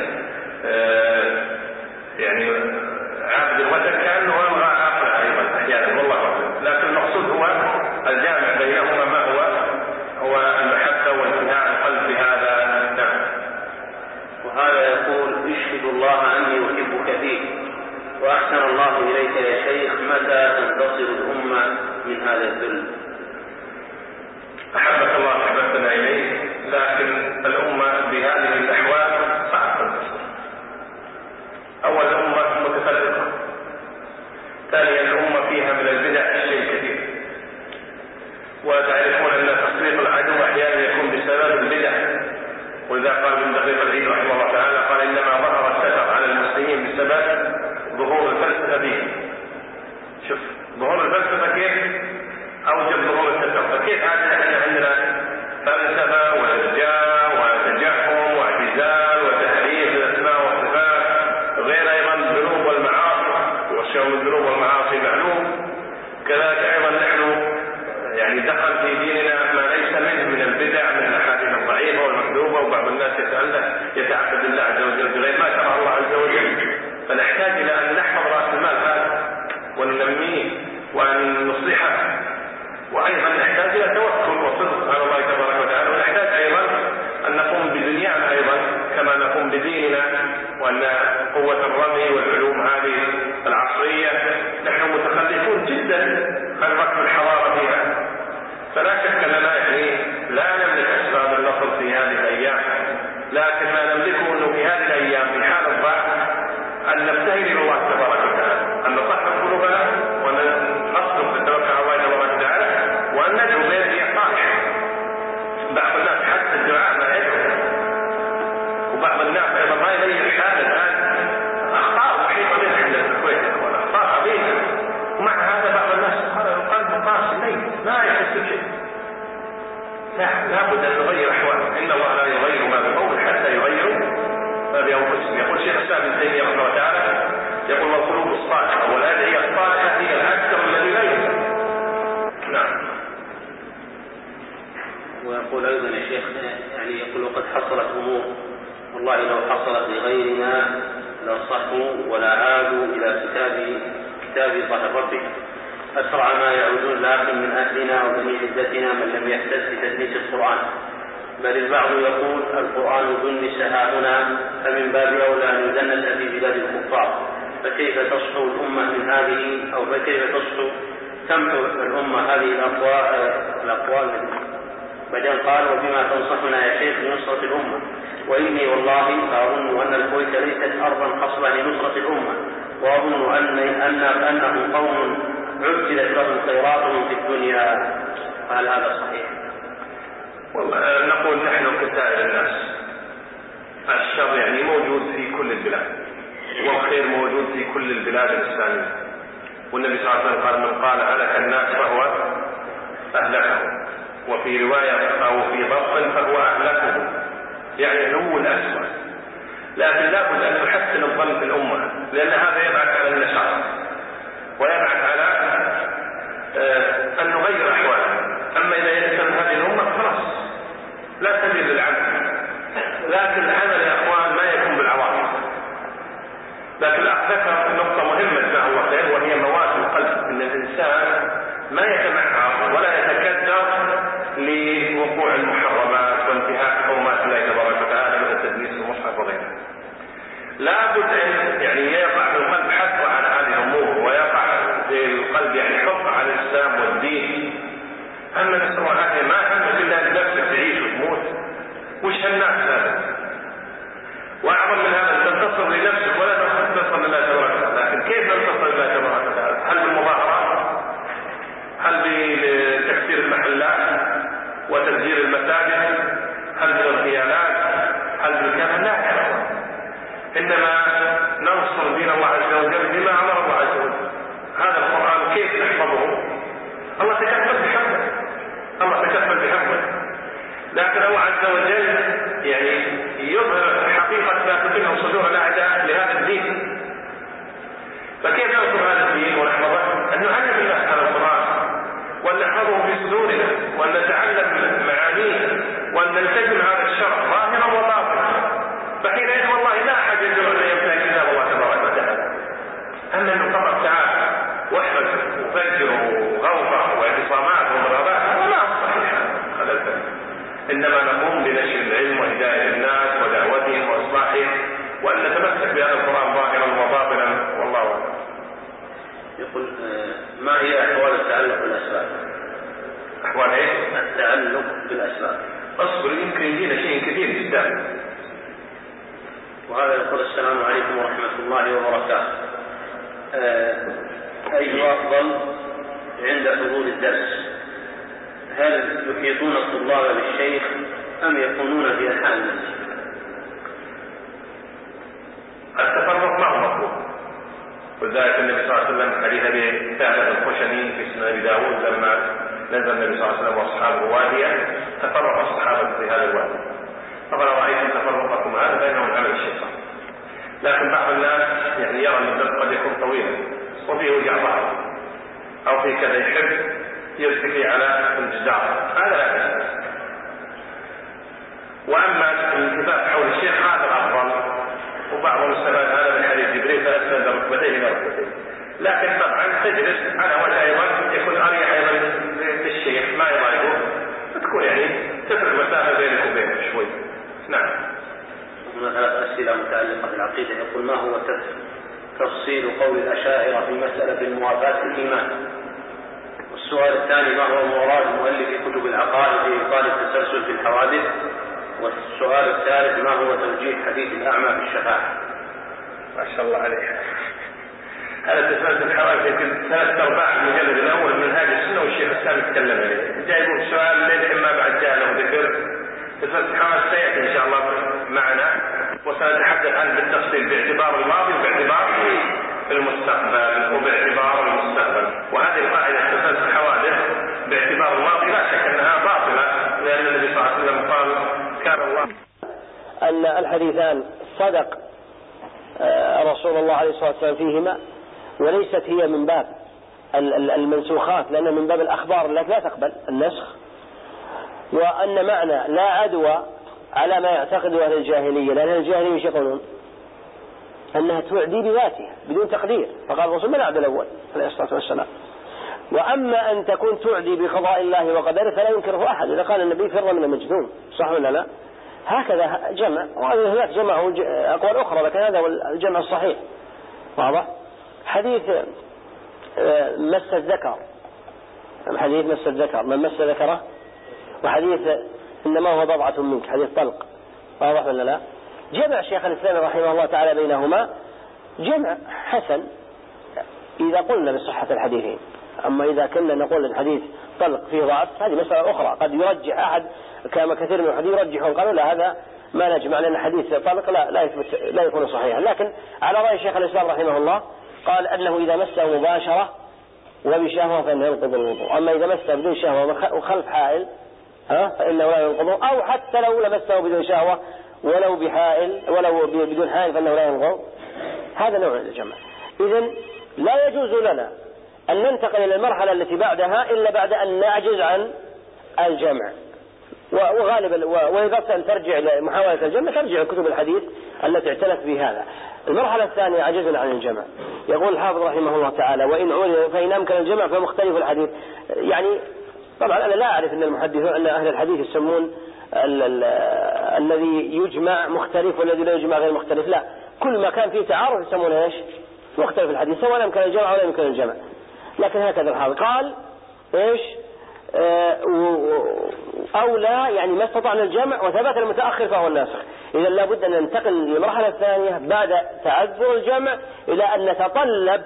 يعني عبد الوثن كأنه ألغى عقله أيضا أحيانا والله أعلم، لكن المقصود هو الجامع بينهما ما هو المحبة والانتهاء عن القلب بهذا. نعم. وهذا يقول اشهد الله أني أحبك فيه، وأحسن الله إليك يا شيخ متى تنتصر الأمة من هذا الذل؟ أحبك الله أحببتنا إليه، لكن الأمة بهذه الأحوال صعب تنتصر. أول الأمة متفرقة، ثانيا الأمة فيها من البدع شيء كثير، وتعرفون أن تصديق العدو أحيانا يكون بسبب البدع، ولذا قال ابن دقيق العيد رحمه الله تعالى قال إنما ظهر الشر على المسلمين بسبب ظهور الفلسفة به. شوف ظهور الفلسفة كيف أوجب ظهور التشر، فكيف احنا عندنا فلسفة وإرجاء وتجهم واعتزال وتحريف الأسماء والصفات، غير أيضا الذنوب والمعاصي، والشيء من الذنوب والمعاصي معلوم. كذلك أيضا نحن يعني دخل في ديننا ما ليس منه من البدع من الأحاديث الضعيفة والمكذوبة، وبعض الناس يتعبد الله عز وجل بغير ما شرع الله عز وجل. فنحتاج إلى أن نحفظ رأس المال هذا وننميه وأن نصلحه، وأيضا نحتاج إلى توكل وصدق على الله تبارك وتعالى، ونحتاج أيضا أن نقوم بدنيانا أيضا كما نقوم بديننا، وأن قوة الرمي والعلوم هذه العصرية نحن متخلفون جدا عن ركب الحضارة فيها. فلا شك أننا لا نملك أسباب النصر في هذه الأيام، لكن ما نملكه أنه في هذه الأيام في حال الضعف أن نبتهل إلى الله تبارك وتعالى، أن نطهر قلوبنا وأن نصدق بالتوكل على الله تبارك وتعالى، وأن ندعو بيدي صالح. بعض الناس حتى الدعاء ما يدعو، وبعض الناس أيضا ما يغير حاله الآن. أخطاء محيطة بنا في الكويت والأخطاء عظيمة، ومع هذا بعض الناس قال القلب قاسي ميت ما يحس بشيء. لا بد أن نغير أحوالنا، إن الله لا يغير ما بقوم حتى يغيروا ما بأنفسهم. يقول شيخ الإسلام ابن تيمية رحمه الله تعالى يقول والقلوب الصالحة والأدعية الصالحة هي الأكثر الذي لا ينسى. نعم. ويقول أيضا يا شيخ يعني يقول وقد حصلت أمور والله لو حصلت لغيرنا لصحوا ولا عادوا إلى كتاب ظهر ربك أسرع ما يعودون، لكن من أهلنا وبني عزتنا من لم يحتج بتدنيس القرآن، بل البعض يقول القرآن دنس هاهنا، فمن باب أولى أن يدنس في بلاد الكفار. فكيف تصحو الأمة من هذه، أو فكيف تصحو تمحو الأمة هذه الأقوال؟ بعدين قال وبما تنصحنا يا شيخ لنصرة الأمة؟ وإني والله أظن أن الكويت ليست أرضا خصبة لنصرة الأمة، وأظن أنهم قوم عجلت لهم خيراتهم في الدنيا، فهل هذا صحيح؟ والله نقول نحن كسائر الناس والشر يعني موجود في كل البلاد، والخير موجود في كل البلاد الإسلامية. والنبي صلى الله عليه وسلم قال: من قال هلك الناس فهو أهلكهم، وفي رواية أو في ضبط فهو أهلكهم، يعني هو الأسوأ. لكن لابد أن نحسن الظن في الأمة، لأن هذا يبعث على النشاط ويبعث على أن نغير أحوالنا. أما إذا يلزم هذه الأمة خلاص لا سبيل للعمل، لكن العمل يا أخوان ما يكون بالعواطف. لكن الأخ ذكر نقطة مهمة جزاه الله خير، وهي مواد القلب، أن الإنسان ما يتمعر ولا يتكدر لوقوع المحرمات وانتهاك حرمات الله تبارك وتعالى مثل تدليس المصحف وغيره. لابد أن يعني يقع في القلب حث على هذه الأمور، ويقع في القلب يعني حب على الإسلام والدين. أما نسأل هذه ما همك إلا أن نفسك تعيش وتموت، وش هالناس هذا؟ وأعظم من هذا أن تنتصر لنفسك ولا تنتصر لله تبارك وتعالى. لكن كيف ننتصر لله تبارك وتعالى؟ هل بالمظاهرات؟ هل بتكسير المحلات وتفجير المساجد؟ هل بالخيانات؟ هل بالكلام؟ لا يا أخوان، إنما ننصر دين الله عز وجل بما أمر الله عز وجل. هذا القرآن كيف نحفظه؟ الله تكفل بحفظه، الله تكفل بحفظه، لكن الله عز وجل يعني يظهر حقيقة ما تكنه صدور الأعداء لهذا الدين. فكيف ننصر هذا الدين ونحفظه؟ أن نعلم الناس هذا القرآن، وأن نحفظه في صدورنا، وأن نتعلم معانيه، وأن نلتزم هذا الشرع ظاهرا وباطنا. فحينئذ والله لا أحد يدعو أن يمتلك كتاب الله تبارك وتعالى. أما أنه فقط تعال واحفظ وفجر وغوطة واعتصامات ومرغبات، ولا صحيح هذا الفهم. إنما نقوم بنشر العلم وهداية الناس ودعوتهم وإصلاحهم، وأن نتمسك بهذا القرآن ظاهرا وباطنا، والله أعلم. يقول: ما هي أحوال التعلق بالأسباب؟ أحوال إيه؟ التعلق بالأسباب. أصبر، يمكن يجينا شيء كثير جدا. وهذا يقول: السلام عليكم ورحمة الله وبركاته. أي أفضل عند حضور الدرس؟ هل يحيطون الطلاب بالشيخ أم يكونون في أنحاء المسجد؟ التفرق ما هو مطلوب، ولذلك النبي صلى الله عليه وسلم حديث أبي ثعلبة الخشني في سنن أبي داود لما نزل النبي صلى الله عليه وسلم وأصحابه واديا تفرق الصحابة في هذا الوادي، فقال: رأيتم تفرقكم هذا بينهم عمل الشيطان. لكن بعض الناس يعني يرى أن الدرس قد يكون طويلا وفيه وجع ظهر أو في كذا يحب يرتكي على الجدار، هذا لا بأس. وأما الانتفاع حول الشيخ هذا الأفضل، وبعض المستفاد هذا من حديث جبريل: فأسند ركبتيه إلى ركبتيه. لكن طبعا تجلس على وجه أيضا يكون أريح أيضا للشيخ، ما يضايقه، تكون يعني تفرق مسافة بينك وبينه شوي. نعم. هنا أسئلة متعلقة بالعقيدة. يقول: ما هو تفصيل قول الأشاعرة في مسألة الموافاة الإيمان؟ والسؤال الثاني: ما هو مراد مؤلف كتب العقائد في إبطال التسلسل في الحوادث؟ والسؤال الثالث: ما هو توجيه حديث الأعمى في الشفاعة؟ ما شاء الله عليك. هذا تسلسل الحوادث يمكن 3/4 المجلد الأول من هذه السنة والشيخ السام يتكلم عليه. جايبون سؤال ليل إما بعد جاء له ذكر. تسلسل الحوادث سيأتي إن شاء الله معنا، وسنتحدث عنه بالتفصيل باعتبار الماضي وباعتبار المستقبل وباعتبار المستقبل. وهذه القاعدة تسلسل الحوادث باعتبار الماضي لا شك أنها باطلة، لأن النبي صلى الله عليه وسلم قال: كان الله أن الحديثان صدق رسول الله عليه الصلاة والسلام فيهما، وليست هي من باب المنسوخات، لأن من باب الأخبار التي لا تقبل النسخ. وأن معنى لا عدوى على ما يعتقده أهل الجاهلية، لأن الجاهلية مش يقولون أنها تعدي بذاتها بدون تقدير، فقال الرسول: من عبد الأول عليه الصلاة والسلام. وأما أن تكون تعدي بقضاء الله وقدره فلا ينكره أحد، إذا قال النبي: فر من المجنون، صح ولا لا؟ هكذا جمع، وهناك جمعوا أقوال أخرى، لكن هذا هو الجمع الصحيح. واضح؟ حديث مس الذكر، حديث مس الذكر، من مس ذكره، وحديث إنما هو بضعة منك، حديث طلق، واضح ولا لا؟ جمع شيخ الإسلام رحمه الله تعالى بينهما جمع حسن إذا قلنا بصحة الحديثين. أما إذا كنا نقول الحديث طلق فيه ضعف هذه مسألة أخرى، قد يرجح أحد كما كثير من الحديث يرجحون قالوا لا هذا ما نجمع لأن حديث طلق لا يكون صحيحا. لكن على رأي شيخ الإسلام رحمه الله قال أنه إذا مسه مباشرة وبشهوة فإنه ينقض الوضوء، أما إذا مسه بدون شهوة وخلف حائل فإنه لا ينقض، أو حتى لو لمسه بدون شهوة ولو بحائل ولو بدون حائل فإنه لا ينقض. هذا نوع الجمع. إذن لا يجوز لنا أن ننتقل إلى المرحلة التي بعدها إلا بعد أن نعجز عن الجمع. وغالبا وإذا أن ترجع لمحاولة الجمع ترجع كتب الحديث التي اعتنت بهذا. المرحلة الثانية عجزنا عن الجمع. يقول الحافظ رحمه الله تعالى: وإن علم فإن أمكن الجمع فمختلف الحديث. يعني طبعا أنا لا أعرف أن المحدثون أن أهل الحديث يسمون الذي يجمع مختلف والذي لا يجمع غير مختلف، لا، كل ما كان فيه تعارض يسمونه ايش؟ مختلف الحديث، سواء أمكن الجمع ولا يمكن الجمع. لكن هكذا الحافظ قال ايش؟ أو لا، يعني ما استطعنا الجمع وثبت المتأخر فهو الناسخ. إذا لابد أن ننتقل للمرحلة الثانية بعد تعذر الجمع إلى أن نتطلب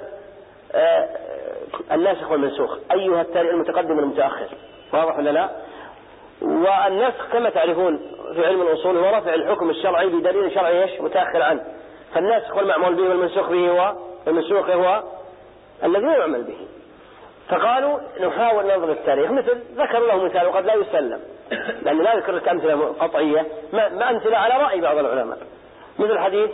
الناسخ والمنسوخ، أيها المتقدم والمتأخر، واضح ولا لا؟ والنسخ كما تعرفون في علم الأصول هو رفع الحكم الشرعي بدليل شرعي ايش؟ متأخر عنه. فالناسخ والمعمول به والمنسوخ به هو المنسوخ هو الذي يعمل به. فقالوا نحاول ننظر التاريخ، مثل ذكروا له مثال وقد لا يسلم لأن لا ذكر لك أمثلة قطعية، ما أمثلة على رأي بعض العلماء، مثل حديث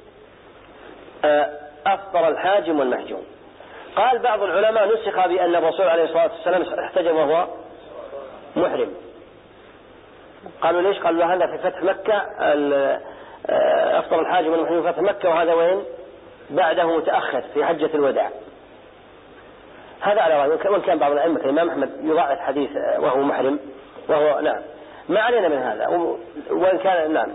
أفطر الحاجم والمحجوم. قال بعض العلماء نسخ بأن الرسول عليه الصلاة والسلام احتجم وهو محرم. قالوا ليش؟ قالوا هذا في فتح مكة، أفطر الحاجم والمحجوم في فتح مكة، وهذا وين؟ بعده متأخر في حجة الوداع. هذا على رأي، وإن كان بعض الأئمة الإمام أحمد يضاعف حديث وهو محرم، وهو نعم ما علينا من هذا، وإن كان نعم.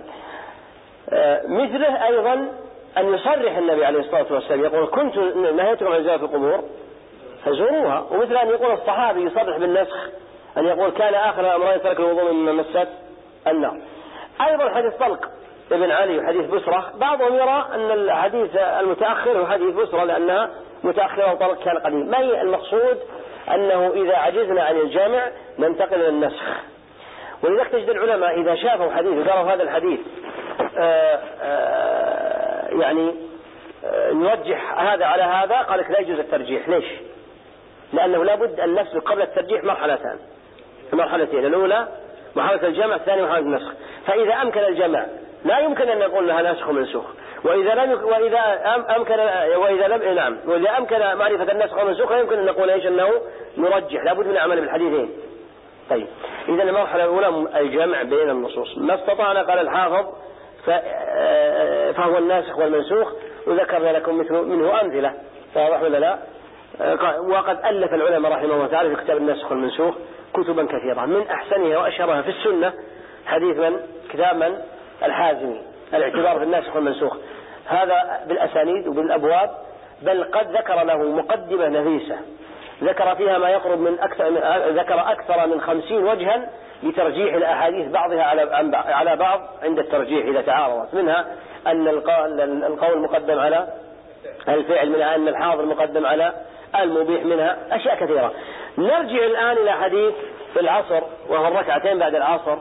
مثله أيضا أن يصرح النبي عليه الصلاة والسلام يقول: كنت نهيتكم عن زيارة القبور فزوروها. ومثل أن يقول الصحابي يصرح بالنسخ، أن يقول: كان آخر الأمرين ترك الوضوء مما مست النار. أيضا حديث طلق ابن علي وحديث بسرة، بعضهم يرى أن الحديث المتأخر هو حديث بسرة لأنها متأخرة وطلق كان قديم. ما هي المقصود؟ أنه إذا عجزنا عن الجامع ننتقل إلى النسخ. ولذلك تجد العلماء إذا شافوا حديث وقالوا هذا الحديث يعني نوجح هذا على هذا، قال لك لا يجوز الترجيح. ليش؟ لأنه لابد أن نسلك قبل الترجيح مرحلتان، المرحلتين: الأولى محاولة الجمع، الثانية محاولة النسخ. فإذا أمكن الجمع لا يمكن أن نقول لها ناسخ ومنسوخ، وإذا أمكن معرفة الناسخ والمنسوخ لا يمكن أن نقول إيش؟ أنه نرجح، لابد من العمل بالحديثين. طيب، إذا المرحلة الأولى الجمع بين النصوص، ما استطعنا قال الحافظ فهو الناسخ والمنسوخ، وذكرنا لكم منه أمثلة، واضح ولا لا؟ وقد ألف العلماء رحمه الله تعالى في كتاب الناسخ والمنسوخ كتبا كثيرة، من أحسنها وأشهرها في السنة حديث كتاب الحازمي، الاعتبار في الناسخ والمنسوخ، هذا بالأسانيد وبالأبواب، بل قد ذكر له مقدمة نفيسة ذكر فيها ما يقرب من أكثر من 50 وجها لترجيح الأحاديث بعضها على بعض عند الترجيح إذا تعارضت، منها أن القول مقدم على الفعل، منها أن الحاضر مقدم على المبيح، منها أشياء كثيرة. نرجع الآن إلى حديث في العصر وهو الركعتين بعد العصر،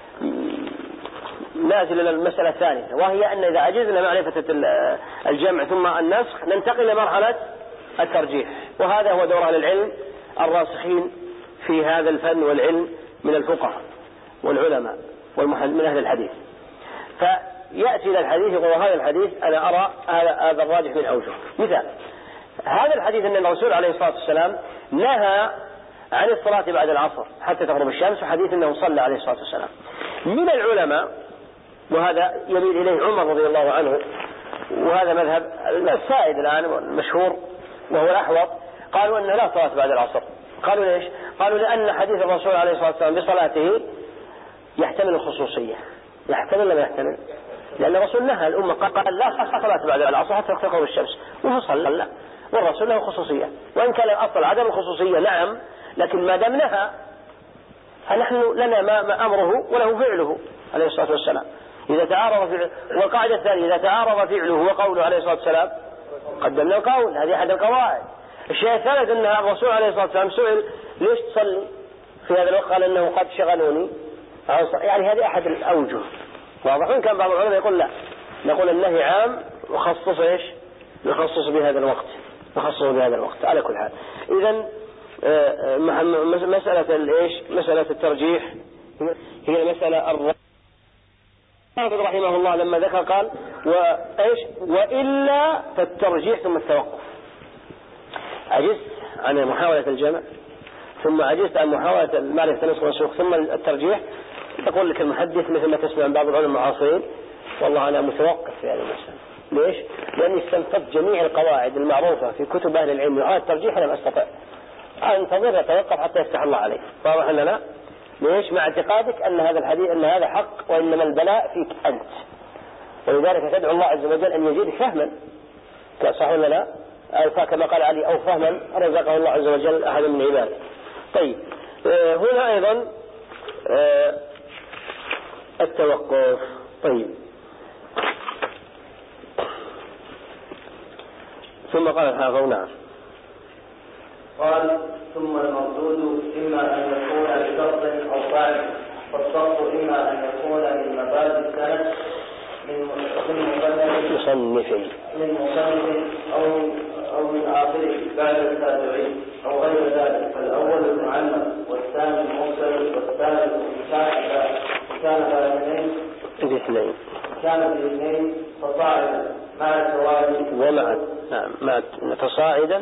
نازل إلى المسألة الثانية، وهي أن إذا عجزنا معرفة الجمع ثم النسخ ننتقل لمرحلة الترجيح. وهذا هو دور أهل العلم الراسخين في هذا الفن والعلم من الفقهاء والعلماء من أهل الحديث. فيأتي إلى الحديث يقول: هذا الحديث أنا أرى هذا الراجح من أوجه. مثال هذا الحديث أن الرسول عليه الصلاة والسلام نهى عن الصلاة بعد العصر حتى تغرب الشمس، وحديث أنه صلى عليه الصلاة والسلام. من العلماء، وهذا يميل إليه عمر رضي الله عنه، وهذا مذهب السائد الآن المشهور وهو الأحوط، قالوا أن لا صلاة بعد العصر. قالوا ليش؟ قالوا لأن حديث الرسول عليه الصلاة والسلام بصلاته يحتمل الخصوصية. يحتمل ولا يحتمل؟ لأن الرسول نهى الأمة، قال لا صلاة بعد العصر حتى تغرب الشمس، وهو صلى، والرسول له خصوصية، وإن كان الأصل عدم الخصوصية نعم، لكن ما دام نهى فنحن لنا ما أمره وله فعله عليه الصلاة والسلام. إذا تعارض فعله، والقاعدة الثانية إذا تعارض فعله وقوله عليه الصلاة والسلام قدمنا القول، هذه أحد القواعد. الشيء الثالث أن الرسول عليه الصلاة والسلام سئل: ليش تصلي في هذا الوقت؟ قال: أنه قد شغلوني، يعني هذه أحد الأوجه. واضح. وإن كان بعض العلماء يقول لا، نقول النهي عام وخصص إيش؟ نخصص بهذا الوقت، نخصصه بهذا الوقت على كل حال. إذن مسألة الإيش؟ مسألة الترجيح هي مسألة رحمه الله لما ذكر قال وإيش؟ وإلا فالترجيح ثم التوقف. عجزت عن محاولة الجمع، ثم عجزت عن محاولة معرفة النسخ والمنسوخ، ثم الترجيح. يقول لك المحدث مثل ما تسمع من بعض العلماء المعاصرين: والله أنا متوقف في هذه المسألة. ليش؟ لأني استنفذت جميع القواعد المعروفة في كتب أهل العلم، وهذا الترجيح لم أستطع. أنتظر يتوقف حتى يفتح الله عليه. واضح ولا لا؟ ليش؟ مع اعتقادك أن هذا الحديث أن هذا حق، وإنما البلاء فيك أنت، ولذلك تدعو الله عز وجل أن يزيدك فهما. صح ولا لا؟ أو كما قال علي: أو فهما رزقه الله عز وجل أحد من عباده. طيب، هنا أيضا التوقف. طيب، ثم قال الحافظ: نعم. قال: ثم المردود إما أن يكون بشرط أو فعل، والشرط إما أن يكون من مبادئ السند من مصنف أو من آخره بعد التابعين أو غير ذلك. فالأول المعلق، والثاني المرسل، والثالث كان بالاثنين فصاعدا مع التوالي مع تصاعدا.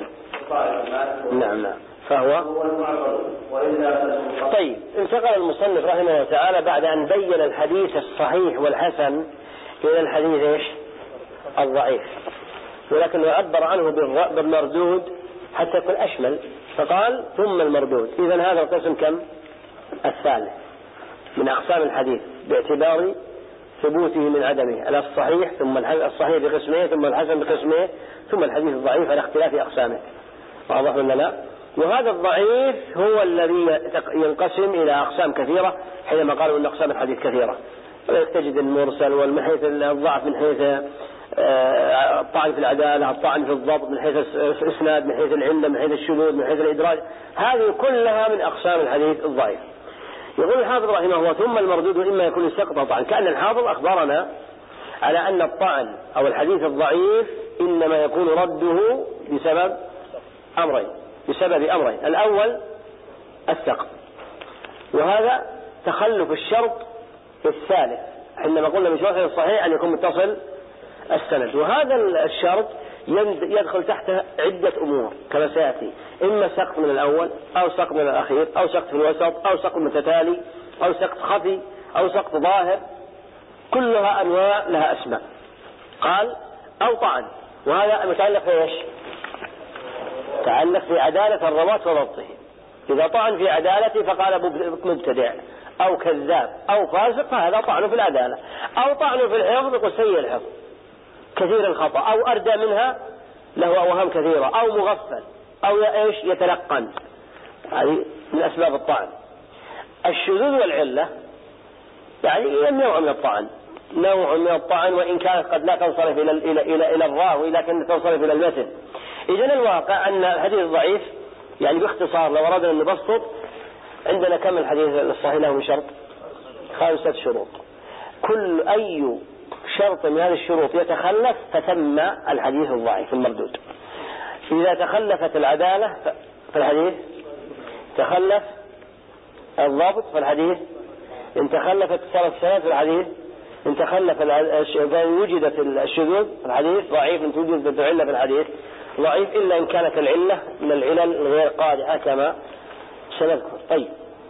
نعم. فهو المعضل، وإلا طيب، انتقل المصنف رحمه الله تعالى بعد أن بين الحديث الصحيح والحسن إلى الحديث إيش؟ الضعيف، ولكن يعبر عنه بالمردود حتى يكون أشمل، فقال: ثم المردود. إذن هذا القسم كم؟ الثالث من أقسام الحديث باعتبار ثبوته من عدمه. الصحيح، ثم الصحيح بقسمه، ثم الحسن بقسمه، ثم الحديث الضعيف على اختلاف أقسامه. واضح ولا لا؟ وهذا الضعيف هو الذي ينقسم إلى أقسام كثيرة، حينما قالوا أن أقسام الحديث كثيرة. تجد المرسل، ومن حيث الضعف من حيث الطعن في العدالة، الطعن في الضبط، من حيث الإسناد، من حيث العلة، من حيث الشذوذ، من حيث الإدراج. هذه كلها من أقسام الحديث الضعيف. يقول الحافظ رحمه الله: ثم المردود إما يكون سقط طعن. كأن الحافظ أخبرنا على أن الطعن أو الحديث الضعيف إنما يكون رده بسبب أمرين. الأول السقط، وهذا تخلف الشرط الثالث، حينما قلنا من شروط الصحيح أن يكون متصل السند. وهذا الشرط يدخل تحته عدة أمور كما سيأتي: إما سقط من الأول، أو سقط من الأخير، أو سقط في الوسط، أو سقط متتالي، أو سقط خفي، أو سقط ظاهر. كلها أنواع لها أسماء. قال: أو طعن، وهذا متعلق في إيش؟ تعلق في عدالة الرواة وضبطه. إذا طعن في عدالته فقال مبتدع أو كذاب أو فاسق، فهذا طعن في العدالة. أو طعن في الحفظ، يقول سيء الحفظ كثير الخطأ، أو أردى منها له أوهام كثيرة، أو مغفل، أو يتلقن. هذه من أسباب الطعن. الشذوذ والعلة يعني نوع من الطعن، وإن كانت قد لا تنصرف إلى الراوي، لكن تنصرف إلى المتن. إذن الواقع أن الحديث الضعيف يعني باختصار لو أردنا أن نبسط، عندنا كم الحديث الصحيح له من شرط؟ 5 شروط. كل أي شرط من هذه الشروط يتخلف فثم الحديث الضعيف المردود. إذا تخلفت العدالة فالحديث، تخلف الضبط فالحديث، إن تخلفت السند فالحديث، إن تخلف وجدت الشذوذ فالحديث ضعيف، إن توجدت العلة فالحديث ضعيف، إلا إن كانت العلة من العلل الغير قادحة كما سنذكر. طيب،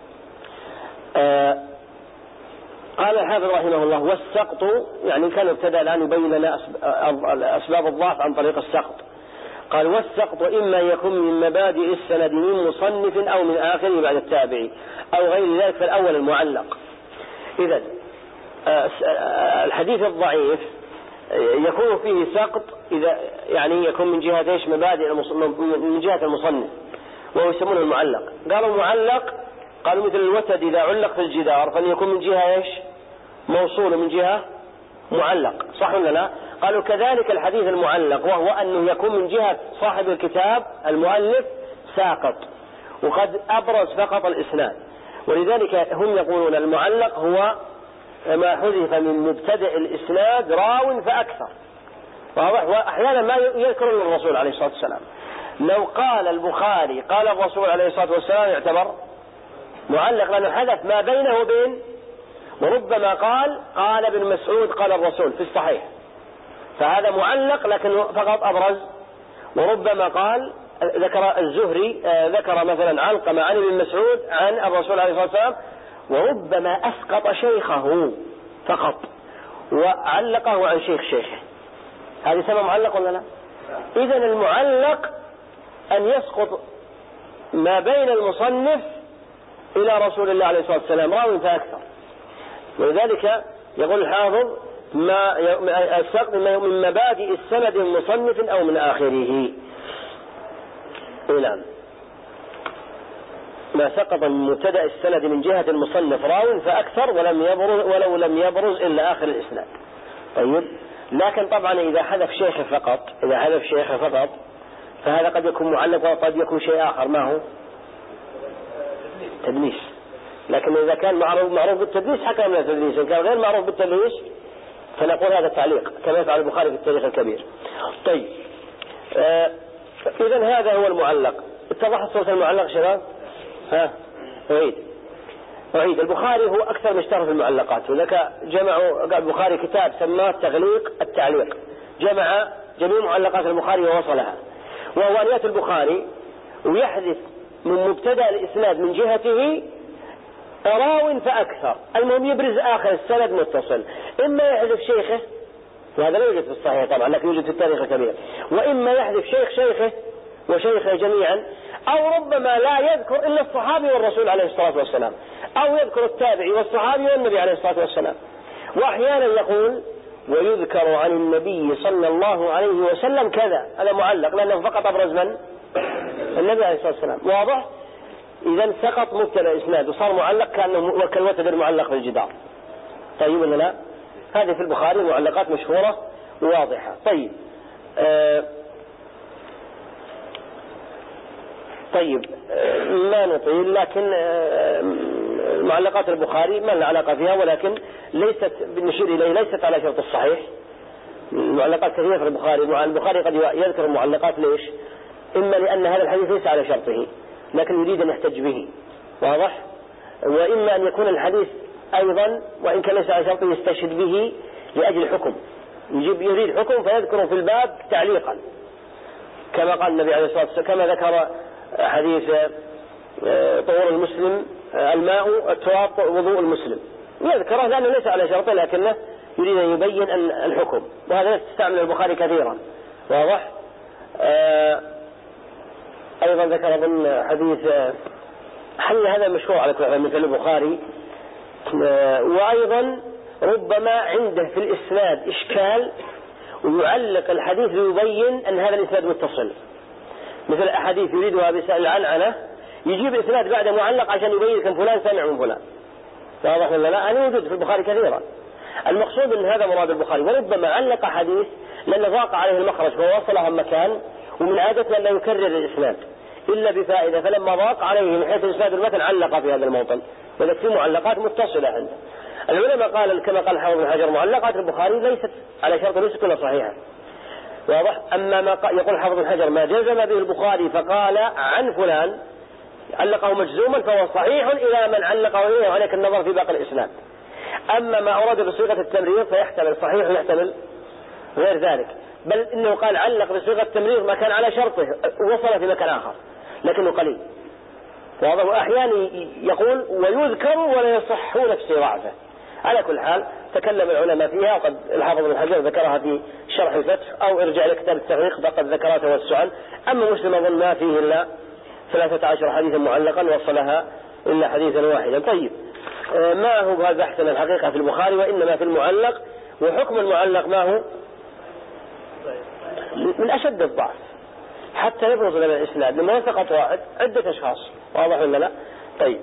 قال الحافظ رحمه الله: والسقط، يعني كان ابتدأ الآن يبين لنا أسباب الضعف عن طريق السقط. قال: والسقط إما يكون من مبادئ السند من مصنف أو من آخره بعد التابعي أو غير ذلك. فالأول المعلق. إذن الحديث الضعيف يكون فيه سقط إذا يعني يكون من جهة إيش؟ مبادئ من جهة المصنف، وهو يسمونه المعلق. قالوا معلق، قالوا مثل الوتد إذا علق في الجدار فليكون من جهة إيش؟ موصول، من جهة معلق. صح ولا لا؟ قالوا كذلك الحديث المعلق، وهو أنه يكون من جهة صاحب الكتاب المؤلف ساقط، وقد أبرز فقط الإسناد. ولذلك هم يقولون المعلق هو ما حذف من مبتدأ الإسناد راو فأكثر، واضح؟ وأحيانا ما يذكر الرسول عليه الصلاة والسلام. لو قال البخاري قال الرسول عليه الصلاة والسلام يعتبر معلق، لأنه حدث ما بينه وبين، وربما قال ابن مسعود قال الرسول في الصحيح، فهذا معلق لكن فقط أبرز. وربما قال ذكر الزهري ذكر مثلا علقمة عن ابن مسعود عن الرسول عليه الصلاة والسلام، وربما أسقط شيخه فقط وعلقه عن شيخه، هذه سمى معلق ولا لا؟ إذن المعلق أن يسقط ما بين المصنف إلى رسول الله عليه الصلاة والسلام راو فأكثر. ولذلك يقول الحافظ السقط من مبادئ السند المصنف أو من آخره. نعم، ما سقط من مبتدأ السند من جهة المصنف راو فأكثر ولو لم يبرز إلا آخر الإسناد. طيب، لكن طبعا إذا حذف شيخه فقط فهذا قد يكون معلق وقد يكون شيء آخر، ما هو تدليس. لكن إذا كان معروف بالتدليس حكى من التدليس، إن كان غير معروف بالتدليس فنقول هذا التعليق كما يفعل البخاري في التاريخ الكبير. طيب، إذن هذا هو المعلق. اتضحت صورة المعلق شباب؟ أعيد. البخاري هو أكثر مشتهر في المعلقات، وذلك جمعوا البخاري كتاب سماه تغليق التعليق، جمع جميع معلقات البخاري ووصلها. وهو أن يأتي البخاري ويحذف من مبتدأ الإسناد من جهته راو فأكثر، المهم يبرز آخر السند متصل، إما يحذف شيخه، وهذا لا يوجد في الصحيح طبعا لكن يوجد في التاريخ الكبير، وإما يحذف شيخه وشيخه جميعا، أو ربما لا يذكر إلا الصحابي والرسول عليه الصلاة والسلام، أو يذكر التابعي والصحابي والنبي عليه الصلاة والسلام. وأحيانا يقول ويذكر عن النبي صلى الله عليه وسلم كذا، هذا معلق لأنه فقط أبرز من؟ النبي عليه الصلاة والسلام، واضح؟ إذا سقط مبتدأ إسناد وصار معلق كأنه كالوتد معلق في الجدار. طيب ولا لا؟ هذه في البخاري معلقات مشهورة واضحة. طيب ما نطيل، لكن معلقات البخاري ما لنا علاقة فيها، ولكن ليست بالنشير إليه ليست على شرط الصحيح. المعلقات كثيرة في البخاري قد يذكر المعلقات، ليش؟ إما لأن هذا الحديث ليس على شرطه لكن يريد أن يحتج به، واضح؟ وإما أن يكون الحديث أيضا وإن كان ليس على شرطه يستشهد به لأجل حكم، يريد حكم فيذكر في الباب تعليقا، كما قال النبي عليه الصلاة والسلام، كما ذكر حديث طهور المسلم الماء التراب وضوء المسلم، يذكره لأنه ليس على شرطه لكنه يريد أن يبين أن الحكم، وهذا يستعمل البخاري كثيرا، واضح؟ أيضا ذكر ضمن حديث حل هذا مشهور على كل مثل البخاري. وأيضا ربما عنده في الإسناد إشكال ويعلق الحديث ليبين أن هذا الإسناد متصل، مثل أحاديث يريدها بسأل عنعنة يجيب إسناد بعد معلق عشان يبين كم فلان سمع من فلان، واضح ولا لا؟ أنا موجود في البخاري كثيرا. المقصود أن هذا مراد البخاري، وربما علق حديث لأنه ضاق عليه المخرج فوصلها مكان، ومن عادته أن لا يكرر الإسناد إلا بفائدة، فلما ضاق عليه من حيث الإسناد المتن علق في هذا الموطن، ولكن في معلقات متصلة عنده. العلماء قال كما قال حافظ بن حجر معلقات البخاري ليست على شرط ليست كلها صحيحة، واضح؟ أما ما يقول حافظ بن حجر ما جزم به البخاري فقال عن فلان علقه مجزوما فهو صحيح إلى من علقه إليه، وعليك النظر في باقي الإسناد. أما ما أورد بصيغة التمريض فيحتمل صحيح ويحتمل غير ذلك، بل إنه قال علق بصيغة التمريض ما كان على شرطه وصل في مكان آخر لكنه قليل، واضح؟ وأحيانا يقول ويذكر ولا يصح نفسه ضعفه. على كل حال تكلم العلماء فيها، وقد الحافظ بن حجر ذكرها في شرح الفتح، أو ارجع لكتاب التغريق فقد ذكرها توسعا. أما مسلم أظن ما فيه إلا 13 حديثا معلقا وصلها إلا حديثا واحدا. طيب ما هو هذا بحثنا الحقيقة في البخاري، وإنما في المعلق. وحكم المعلق ما هو؟ من أشد الضعف حتى يبرز لنا الإسناد، لما وثقت واحد عدة أشخاص، واضح ولا لا؟ طيب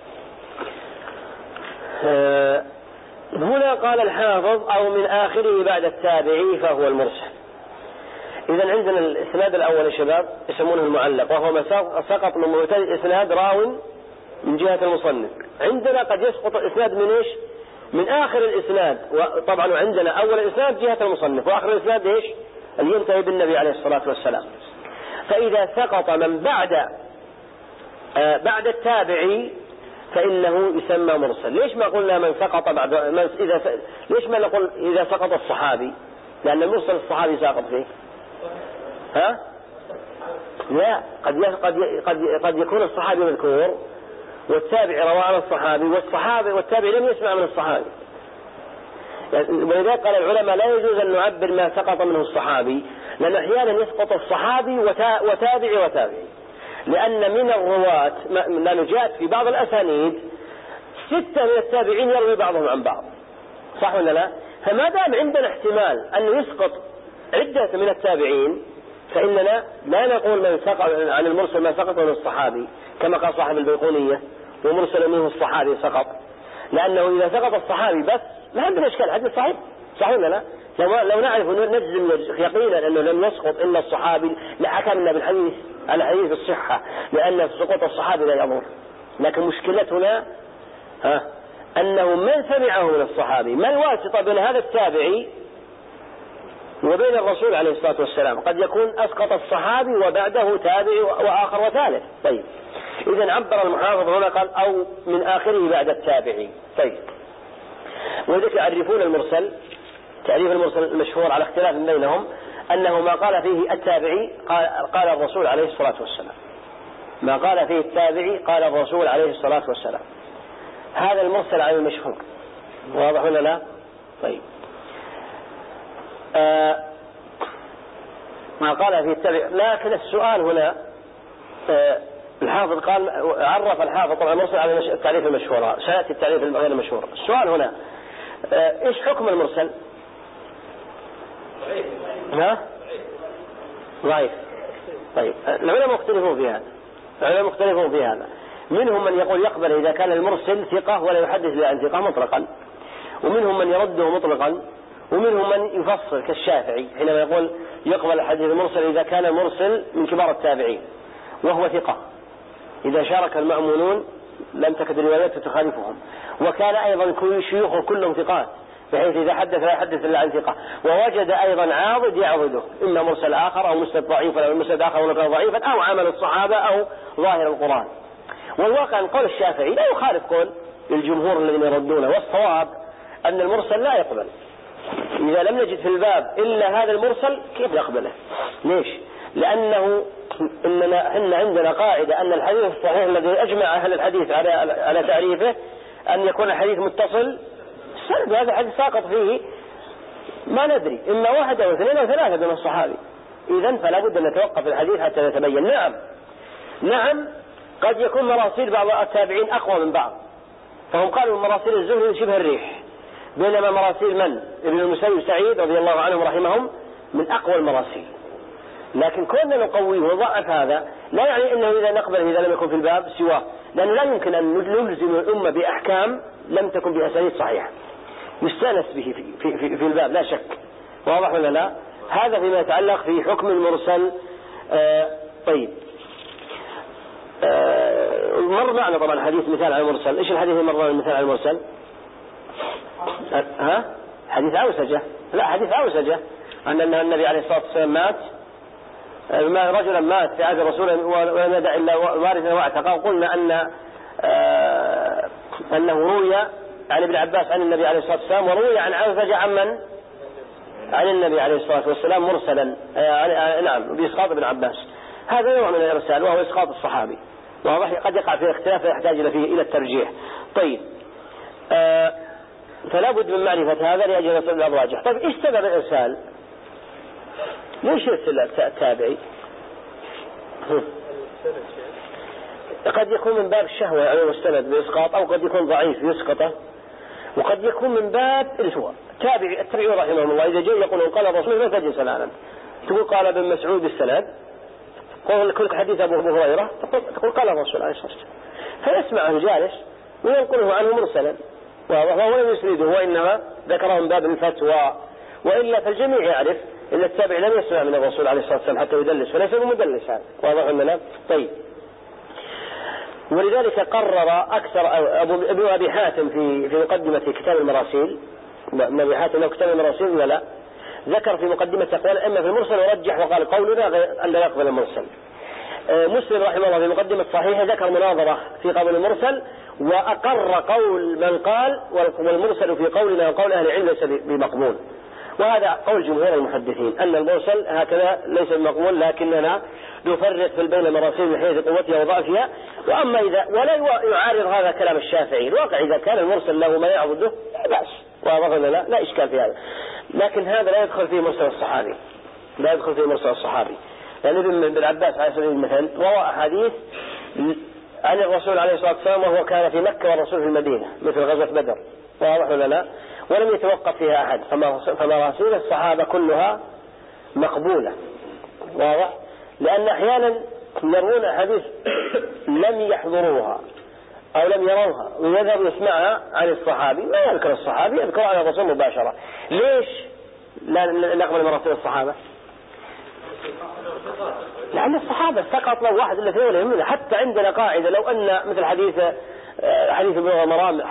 هنا قال الحافظ أو من آخره بعد التابعي فهو المرسل. إذن عندنا الإسناد الأول يا شباب يسمونه المعلق، وهو ما سقط من مبتدأ الإسناد راو من جهة المصنف. عندنا قد يسقط الإسناد من إيش؟ من آخر الإسناد، وطبعا عندنا أول الإسناد جهة المصنف، وآخر الإسناد إيش؟ اللي ينتهي بالنبي عليه الصلاة والسلام. فإذا سقط من بعد التابعي فإنه يسمى مرسل. ليش ما قلنا من سقط بعد ليش ما نقول إذا سقط الصحابي؟ لأن المرسل الصحابي ساقط فيه. ها؟ لا، قد يكون الصحابي مذكور والتابع روى عن الصحابي والتابع لم يسمع من الصحابي. ولذلك قال العلماء لا يجوز أن نعبر ما سقط منه الصحابي، لأن أحيانا يسقط الصحابي وتابعي، لأن من الرواة لأنه جاءت في بعض الأسانيد 6 من التابعين يروي بعضهم عن بعض، صح ولا لا؟ فما دام عندنا احتمال أنه يسقط عدة من التابعين فإننا لا نقول من سقط عن المرسل ما سقط من الصحابي كما قال صاحب البيقونية ومرسل منه الصحابي سقط، لأنه إذا سقط الصحابي بس ما عندنا إشكال، الحديث صحيح ولا لا؟ لو نعرف نجزم يقينا أنه لم يسقط إلا الصحابي لحكمنا بالحديث على حديث الصحة، لأن سقوط الصحابي لا يضر. لكن مشكلتنا أنه من سمعه من الصحابي، ما الواسطة بين هذا التابعي وبين الرسول عليه الصلاة والسلام؟ قد يكون أسقط الصحابي وبعده تابعي وآخر وثالث. طيب، إذن عبر المحافظ هنا قال أو من آخره بعد التابعي. طيب، ولذلك يعرفون المرسل تعريف المرسل المشهور على اختلاف بينهم أنه ما قال فيه التابعي قال الرسول عليه الصلاة والسلام، ما قال فيه التابعي قال الرسول عليه الصلاة والسلام. هذا المرسل على المشهور، واضح ولا لا؟ طيب، ما قال فيه التابعي. لكن السؤال هنا الحافظ قال عرف الحافظ طبعا المرسل على التعريف المشهور، سيأتي التعريف غير المشهور. السؤال هنا إيش حكم المرسل؟ ضعيف. طيب، العلماء مختلفون في هذا. منهم من يقول يقبل إذا كان المرسل ثقة ولا يحدث إلا عن ثقة مطلقا، ومنهم من يرده مطلقا، ومنهم من يفصل كالشافعي حينما يقول يقبل الحديث المرسل إذا كان مرسل من كبار التابعين وهو ثقة، إذا شارك المأمونون لم تكد الروايات تخالفهم، وكان أيضا كل شيوخه كلهم ثقات بحيث إذا حدث لا يحدث إلا عن ثقة، ووجد أيضا عاضد يعضده، إما مرسل آخر أو مسند ضعيفا أو مسند آخر ولو كان ضعيفا أو عمل الصحابة أو ظاهر القرآن. والواقع أن قول الشافعي لا يخالف قول الجمهور الذين يردونه، والصواب أن المرسل لا يقبل. إذا لم نجد في الباب إلا هذا المرسل كيف نقبله؟ ليش؟ لأنه إننا عندنا قاعدة أن الحديث الصحيح الذي أجمع أهل الحديث على تعريفه أن يكون الحديث متصل السند، هذا حديث ساقط فيه ما ندري إما واحد أو اثنين أو ثلاثة من الصحابي، إذن فلا بد أن نتوقف الحديث حتى نتبين. نعم قد يكون مراسيل بعض التابعين أقوى من بعض، فهم قالوا مراسيل الزهري شبه الريح، بينما مراسيل من ابن المسيب سعيد رضي الله عنهم رحمهم من أقوى المراسيل. لكن كنا نقويه وضعف هذا لا يعني أنه إذا نقبل إذا لم يكن في الباب سواه، لأنه لا يمكن أن نلزم الأمة بأحكام لم تكن بأسانيد صحيحة يستانس به في الباب، لا شك. واضح ولا لا؟ هذا فيما يتعلق في حكم المرسل. طيب، مر معنا طبعا حديث مثال على المرسل. إيش الحديث اللي مر مثال على المرسل؟ حديث عوسجة. لا، حديث عوسجة أن النبي عليه الصلاة والسلام مات، رجلا مات في عهد الرسول ولم يدع إلا وارثا واعتقا، وقلنا أنه روي عن ابن عباس عن النبي عليه الصلاة والسلام، وروي عن عوسجة عن النبي عليه الصلاة والسلام مرسلا، نعم، بإسقاط ابن عباس. هذا نوع من الإرسال وهو إسقاط الصحابي، واضح؟ قد يقع فيه اختلاف يحتاج إلى الترجيح. طيب، فلا بد من معرفة هذا لأجل يصل الراجح. طيب، إيش سبب الإرسال؟ ليش يرسل التابعي؟ قد يكون من باب الشهوة يعني مستند بإسقاط، أو قد يكون ضعيف يسقطه، وقد يكون من باب الهوى. التابعي رحمه الله إذا جاء يقول قال الرسول لا تجلس الآن، تقول قال ابن مسعود بالسند، قول كل حديث أبو هريرة تقول قال الرسول عليه الصلاة والسلام، فيسمعه جالس وينقله عنه مرسلا، وهو لم يسنده، وإنما ذكره من باب الفتوى، وإلا فالجميع يعرف إن التابع لم يسمع من الرسول عليه الصلاة والسلام حتى يدلس، فليس بمدلس هذا. واضح ولا لا؟ طيب، ولذلك قرر أكثر ابن أبي حاتم في مقدمة كتاب المراسيل، ابن أبي حاتم له كتاب المراسيل ولا لا، ذكر في مقدمة أقوال الأئمة في المرسل ورجح وقال قولنا أن لا يقبل المرسل. مسلم رحمه الله في مقدمة صحيحة ذكر مناظرة في قول المرسل، وأقر قول من قال والمرسل في قولنا وقول أهل العلم ليس بمقبول، وهذا قول جمهور المحدثين أن المرسل هكذا ليس بمقبول، لكننا نفرق في بين المراسيل من حيث قوتها وضعفها. وأما إذا ولا يعارض هذا كلام الشافعي، الواقع إذا كان المرسل له ما يعبده لا بأس، لا إشكال في هذا، لكن هذا لا يدخل فيه مرسل الصحابي، لا يدخل فيه مرسل الصحابي، لأن ابن عباس عليه سبيل المثال روى أحاديث عن الرسول عليه الصلاة والسلام وهو كان في مكة والرسول في المدينة مثل غزوة بدر، واضح ولا لا؟ ولم يتوقف فيها أحد، فمراسيل الصحابة كلها مقبولة، واضح؟ لأن أحيانا يروون أحاديث لم يحضروها أو لم يروها ويذهب يسمعها عن الصحابي ولا يذكر الصحابي، يذكر عن الرسول مباشرة. ليش لا نقبل مراسيل الصحابة؟ لأن الصحابة سقط لو واحد إلا اثنين، حتى عندنا قاعدة لو أن مثل حديث ابن مرام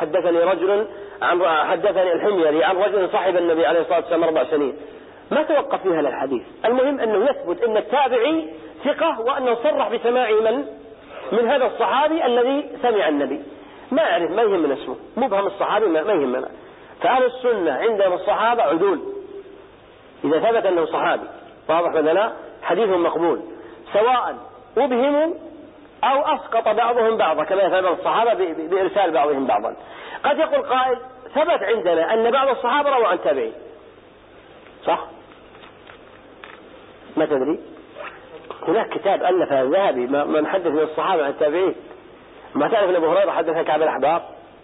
حدثني الحميري عن رجل صاحب النبي عليه الصلاة والسلام 4 سنين، ما توقف فيها للحديث، المهم أنه يثبت أن التابعي ثقة وأنه صرح بسماع من هذا الصحابي الذي سمع النبي، ما يعرف ما يهمنا اسمه، مبهم الصحابي ما يهمنا. فأهل السنة عندهم الصحابة عدول إذا ثبت أنه صحابي، واضح ولا لا؟ حديثهم مقبول سواء أبهموا أو أسقط بعضهم بعضا كما ثبت الصحابة بإرسال بعضهم بعضا. قد يقول قائل ثبت عندنا أن بعض الصحابة رووا عن تابعين، صح؟ ما تدري؟ هناك كتاب ألف الذهبي من حدث من الصحابة عن التابعين. ما تعرف أن أبو هريرة حدث عن كعب الأحبار؟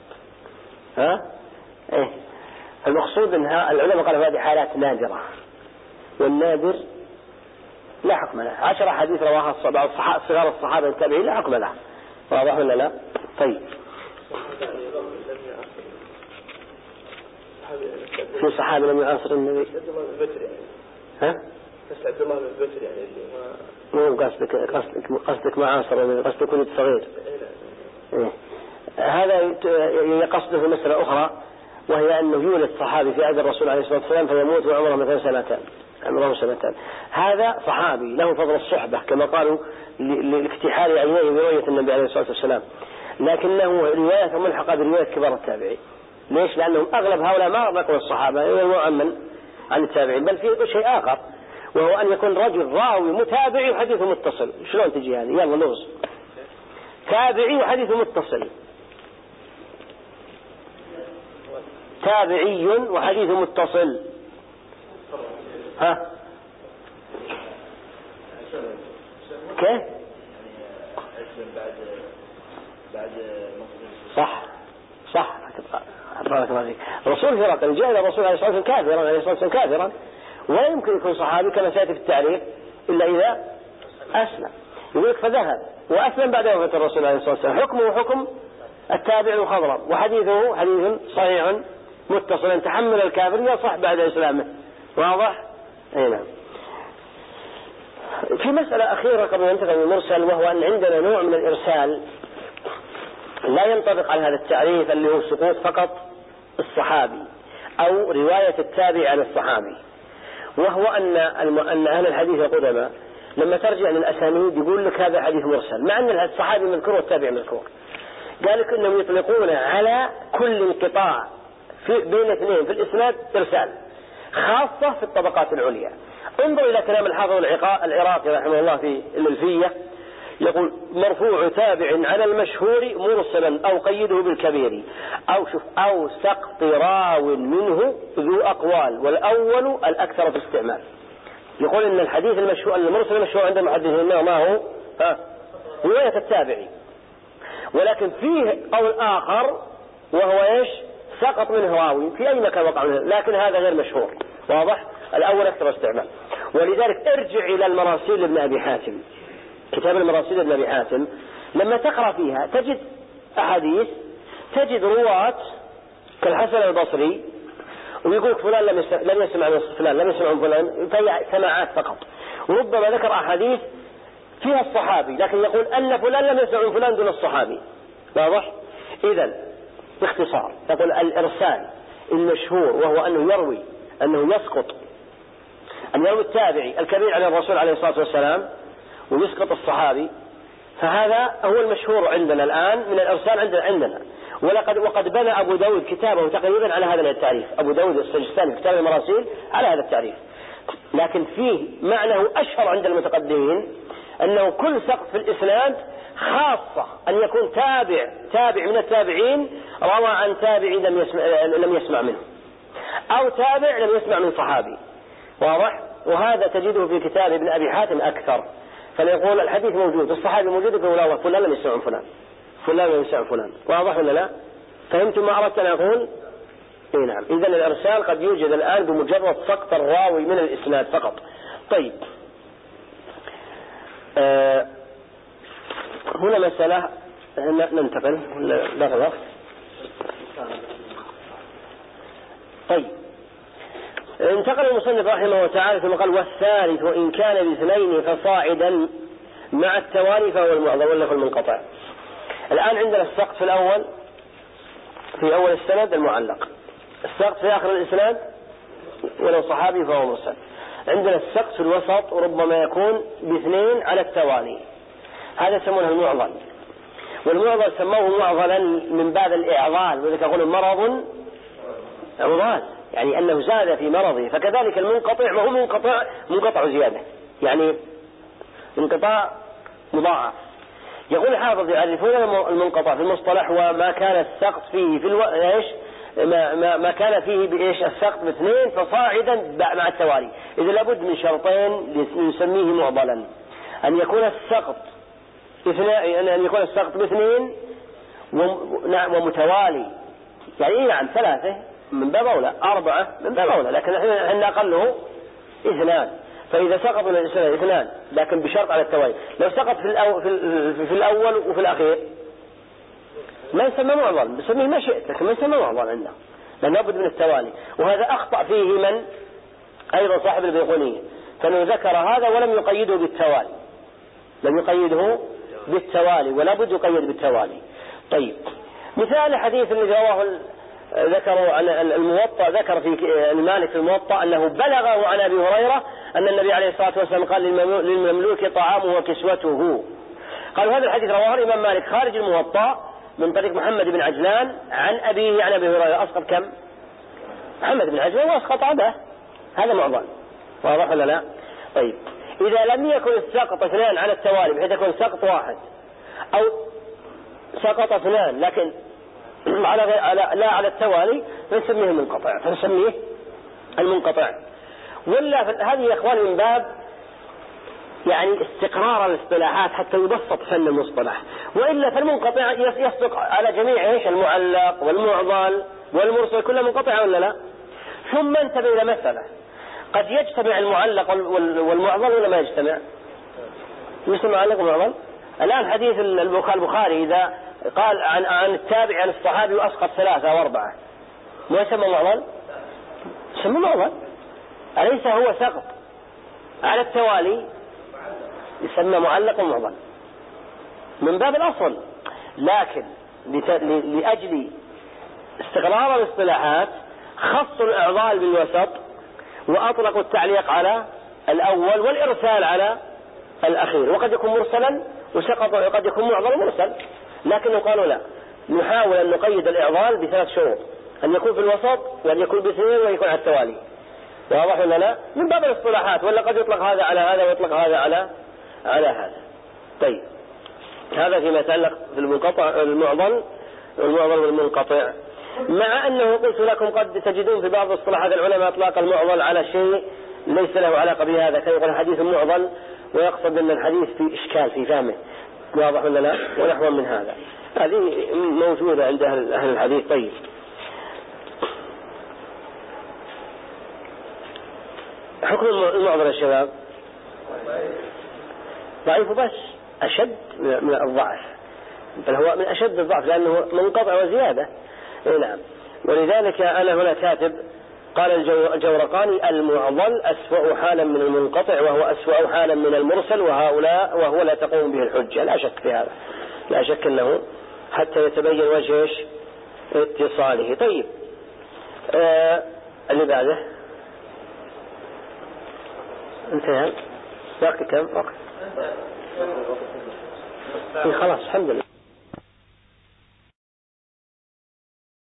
إيه؟ المقصود أنها العلماء قالوا هذه حالات نادرة، والنادر لا حكم له. 10 حديث رواها صغار الصحابة التابعين لا حكم له، واضح ولا لا؟ طيب في صحابة لم يعاصر النبي، بس عبد الله بن البتر يعني مو قصدك معاصر، قصدك ولد صغير. إيه؟ هذا يقصده في مسألة أخرى، وهي أنه يولد صحابي في عهد الرسول عليه الصلاة والسلام فيموت وعمره مثلا 2 سنتان، هذا صحابي له فضل الصحبة كما قالوا لاكتحال عينيه برؤية النبي عليه الصلاة والسلام، لكنه رواية ملحقة برواية كبار التابعين. ليش؟ لأنهم أغلب هؤلاء ما نقل الصحابة يؤمن عن التابعين، بل في شيء آخر وهو أن يكون رجل راوي متابعي وحديثه متصل. شلون تجي هذه؟ يلا لغز تابعي وحديثه متصل، تابعي وحديثه متصل، ها كيف؟ صح بارك الله فيك. الرسول هرقل جاء إلى الرسول عليه الصلاة والسلام كافرا ولا يمكن يكون صحابي كما سيأتي في التعريف إلا إذا أسلم. يقول لك فذهب وأسلم بعد وفاة الرسول عليه الصلاة والسلام، حكمه حكم التابع الخضرم، وحديثه حديث صحيح متصل تحمل الكافر يصح بعد إسلامه، واضح؟ أي نعم. في مسألة أخيرة قبل أن ننتقل للمرسل، وهو أن عندنا نوع من الإرسال لا ينطبق على هذا التعريف اللي هو سقوط فقط الصحابي أو رواية التابع عن الصحابي، وهو أن أهل الحديث القدماء لما ترجع للأسانيد يقول لك هذا حديث مرسل، مع أن الصحابي مذكور والتابع مذكور. قال لك أنهم يطلقون على كل انقطاع بين اثنين في الإسناد إرسال، خاصة في الطبقات العليا. انظر إلى كلام الحافظ العراقي رحمه الله في الألفية، يقول مرفوع تابع على المشهور مرسلا أو قيده بالكبير أو سقط راو منه ذو أقوال، والأول الأكثر في الاستعمال. يقول إن الحديث المشهور المرسل المشهور عند المحدثين ما هو رواية التابعي، ولكن فيه قول آخر وهو إيش؟ سقط منه راوي في أي مكان وقع منه، لكن هذا غير مشهور، واضح؟ الأول أكثر استعمال. ولذلك ارجع إلى المراسيل لابن أبي حاتم، كتاب المراسيل لابن أبي حاتم، لما تقرأ فيها تجد أحاديث، تجد رواة كالحسن البصري ويقول فلان لم يسمع من فلان، لم يسمع من فلان، فهي سماعات فقط. وربما ذكر أحاديث فيها الصحابي، لكن يقول أن فلان لم يسمع من فلان دون الصحابي. واضح؟ إذن باختصار يقول الإرسال المشهور وهو أنه يسقط، أن يروي التابعي الكبير عن الرسول عليه الصلاة والسلام ويسقط الصحابي، فهذا هو المشهور عندنا الآن من الإرسال عندنا. وقد بنى أبو داود كتابه تقريبا على هذا التعريف، أبو داود السجستاني كتاب المراسيل على هذا التعريف. لكن فيه معنى أشهر عند المتقدمين أنه كل سقط في الإسناد خاصة أن يكون تابع من التابعين روى عن تابعي لم يسمع منه، أو تابع لم يسمع من صحابي. واضح؟ وهذا تجده في كتاب ابن أبي حاتم أكثر، فليقول الحديث موجود الصحابي موجود يقول لا فلان لم يسمع فلان، فلان لم يسمع فلان. واضح ولا لا؟ فهمتم ما أردت أن أقول؟ نعم. إذن الإرسال قد يوجد الآن بمجرد سقط الراوي من الإسناد فقط. طيب، هنا مسألة ننتقل لا غلط. طيب، انتقل المصنف رحمه الله تعالى ثم قال والثالث وإن كان باثنين فصاعدا مع التوالي فهو المعضل ولا المنقطع. الآن عندنا السقط في الأول في أول السند المعلق، السقط في آخر الإسناد ولو صحابي فهو مرسل. عندنا السقط في الوسط وربما يكون باثنين على التوالي، هذا يسمونه المعضل. والمعضل سموه معضلا من باب الإعضال، وذلك يقول مرض عضال، يعني أنه زاد في مرضه. فكذلك المنقطع ما هو منقطع زيادة، يعني انقطاع مضاعف. يقول الحافظ يعرفون المنقطع في المصطلح وما كان السقط فيه في ايش ما كان فيه بايش السقط باثنين فصاعدا مع التوالي. إذا لابد من شرطين نسميه معضلا، أن يكون السقط باثنين ومتوالي، يعني نعم ثلاثة من باب أولى، أربعة من باب أولى، لكن احنا أقله اثنان. فإذا سقط من الإسناد اثنان لكن بشرط على التوالي، لو سقط في الأول وفي الأخير ما يسمى معضل، نسميه ما شئت لكن ما يسمى معضل عندنا، لأن لابد من التوالي. وهذا أخطأ فيه من أيضا صاحب البيقونية، فإنه ذكر هذا ولم يقيده بالتوالي، لم يقيده بالتوالي ولا بد يقيد بالتوالي. طيب، مثال حديث اللي رواه ذكروا عن الموطأ، ذكر في المالك في الموطأ أنه بلغه عن أبي هريرة أن النبي عليه الصلاة والسلام قال للمملوك طعامه وكسوته. قالوا هذا الحديث رواه الإمام مالك خارج الموطأ من طريق محمد بن عجلان عن أبيه عن أبي هريرة، أسقط كم؟ محمد بن عجلان وأسقط أباه، هذا معضل. واضح ولا لا؟ طيب، إذا لم يكن السقط اثنان على التوالي بحيث يكون سقط واحد أو سقط اثنان لكن لا على التوالي فنسميه المنقطع، فنسميه المنقطع. ولا هذه يا إخواني من باب يعني استقرار الاصطلاحات حتى يبسط فن المصطلح، وإلا فالمنقطع يصدق على جميع ايش المعلق والمعضل والمرسل كله منقطع ولا لا. ثم انتبه إلى مسألة، قد يجتمع المعلق والمعضل ولا ما يجتمع؟ يجتمع المعلق والمعضل. الآن حديث البخاري إذا قال عن التابع عن الصحابي وأسقط ثلاثة أو أربعة ما يسمى معضل؟ يسمى معضل. أليس هو سقط على التوالي؟ يسمى معلق ومعضل من باب الأصل، لكن لأجل استقرار الاصطلاحات خصوا الإعضال بالوسط وأطلقوا التعليق على الأول والإرسال على الأخير، وقد يكون مرسلا وسقط وقد يكون معضل مرسل. لكن قالوا لا، نحاول أن نقيد الإعضال بثلاث شروط، أن يكون في الوسط وأن يكون باثنين وأن يكون على التوالي. واضح ولا لا؟ من باب الاصطلاحات، ولا قد يطلق هذا على هذا ويطلق هذا على هذا. طيب، هذا فيما يتعلق بالمنقطع المعضل والمنقطع. مع أنه قلت لكم قد تجدون في بعض اصطلاحات العلماء اطلاق المعضل على شيء ليس له علاقة بهذا، كي يقول الحديث معضل ويقصد أن الحديث في إشكال في فهمه. واضح ولا لا؟ ونحو من هذا، هذه موجودة عند أهل الحديث. طيب، حكم المعضل يا شباب ضعيف بس أشد من الضعف، بل هو من أشد الضعف لأنه منقطع وزيادة. نعم، ولذلك أنا هنا كاتب قال الجورقاني المعضل أسوأ حالا من المنقطع وهو أسوأ حالا من المرسل وهو لا تقوم به الحجة. لا شك في هذا، لا شك أنه حتى يتبين وجه اتصاله. طيب اللي بعده انتهى. باقي كم وقت؟ خلاص الحمد لله.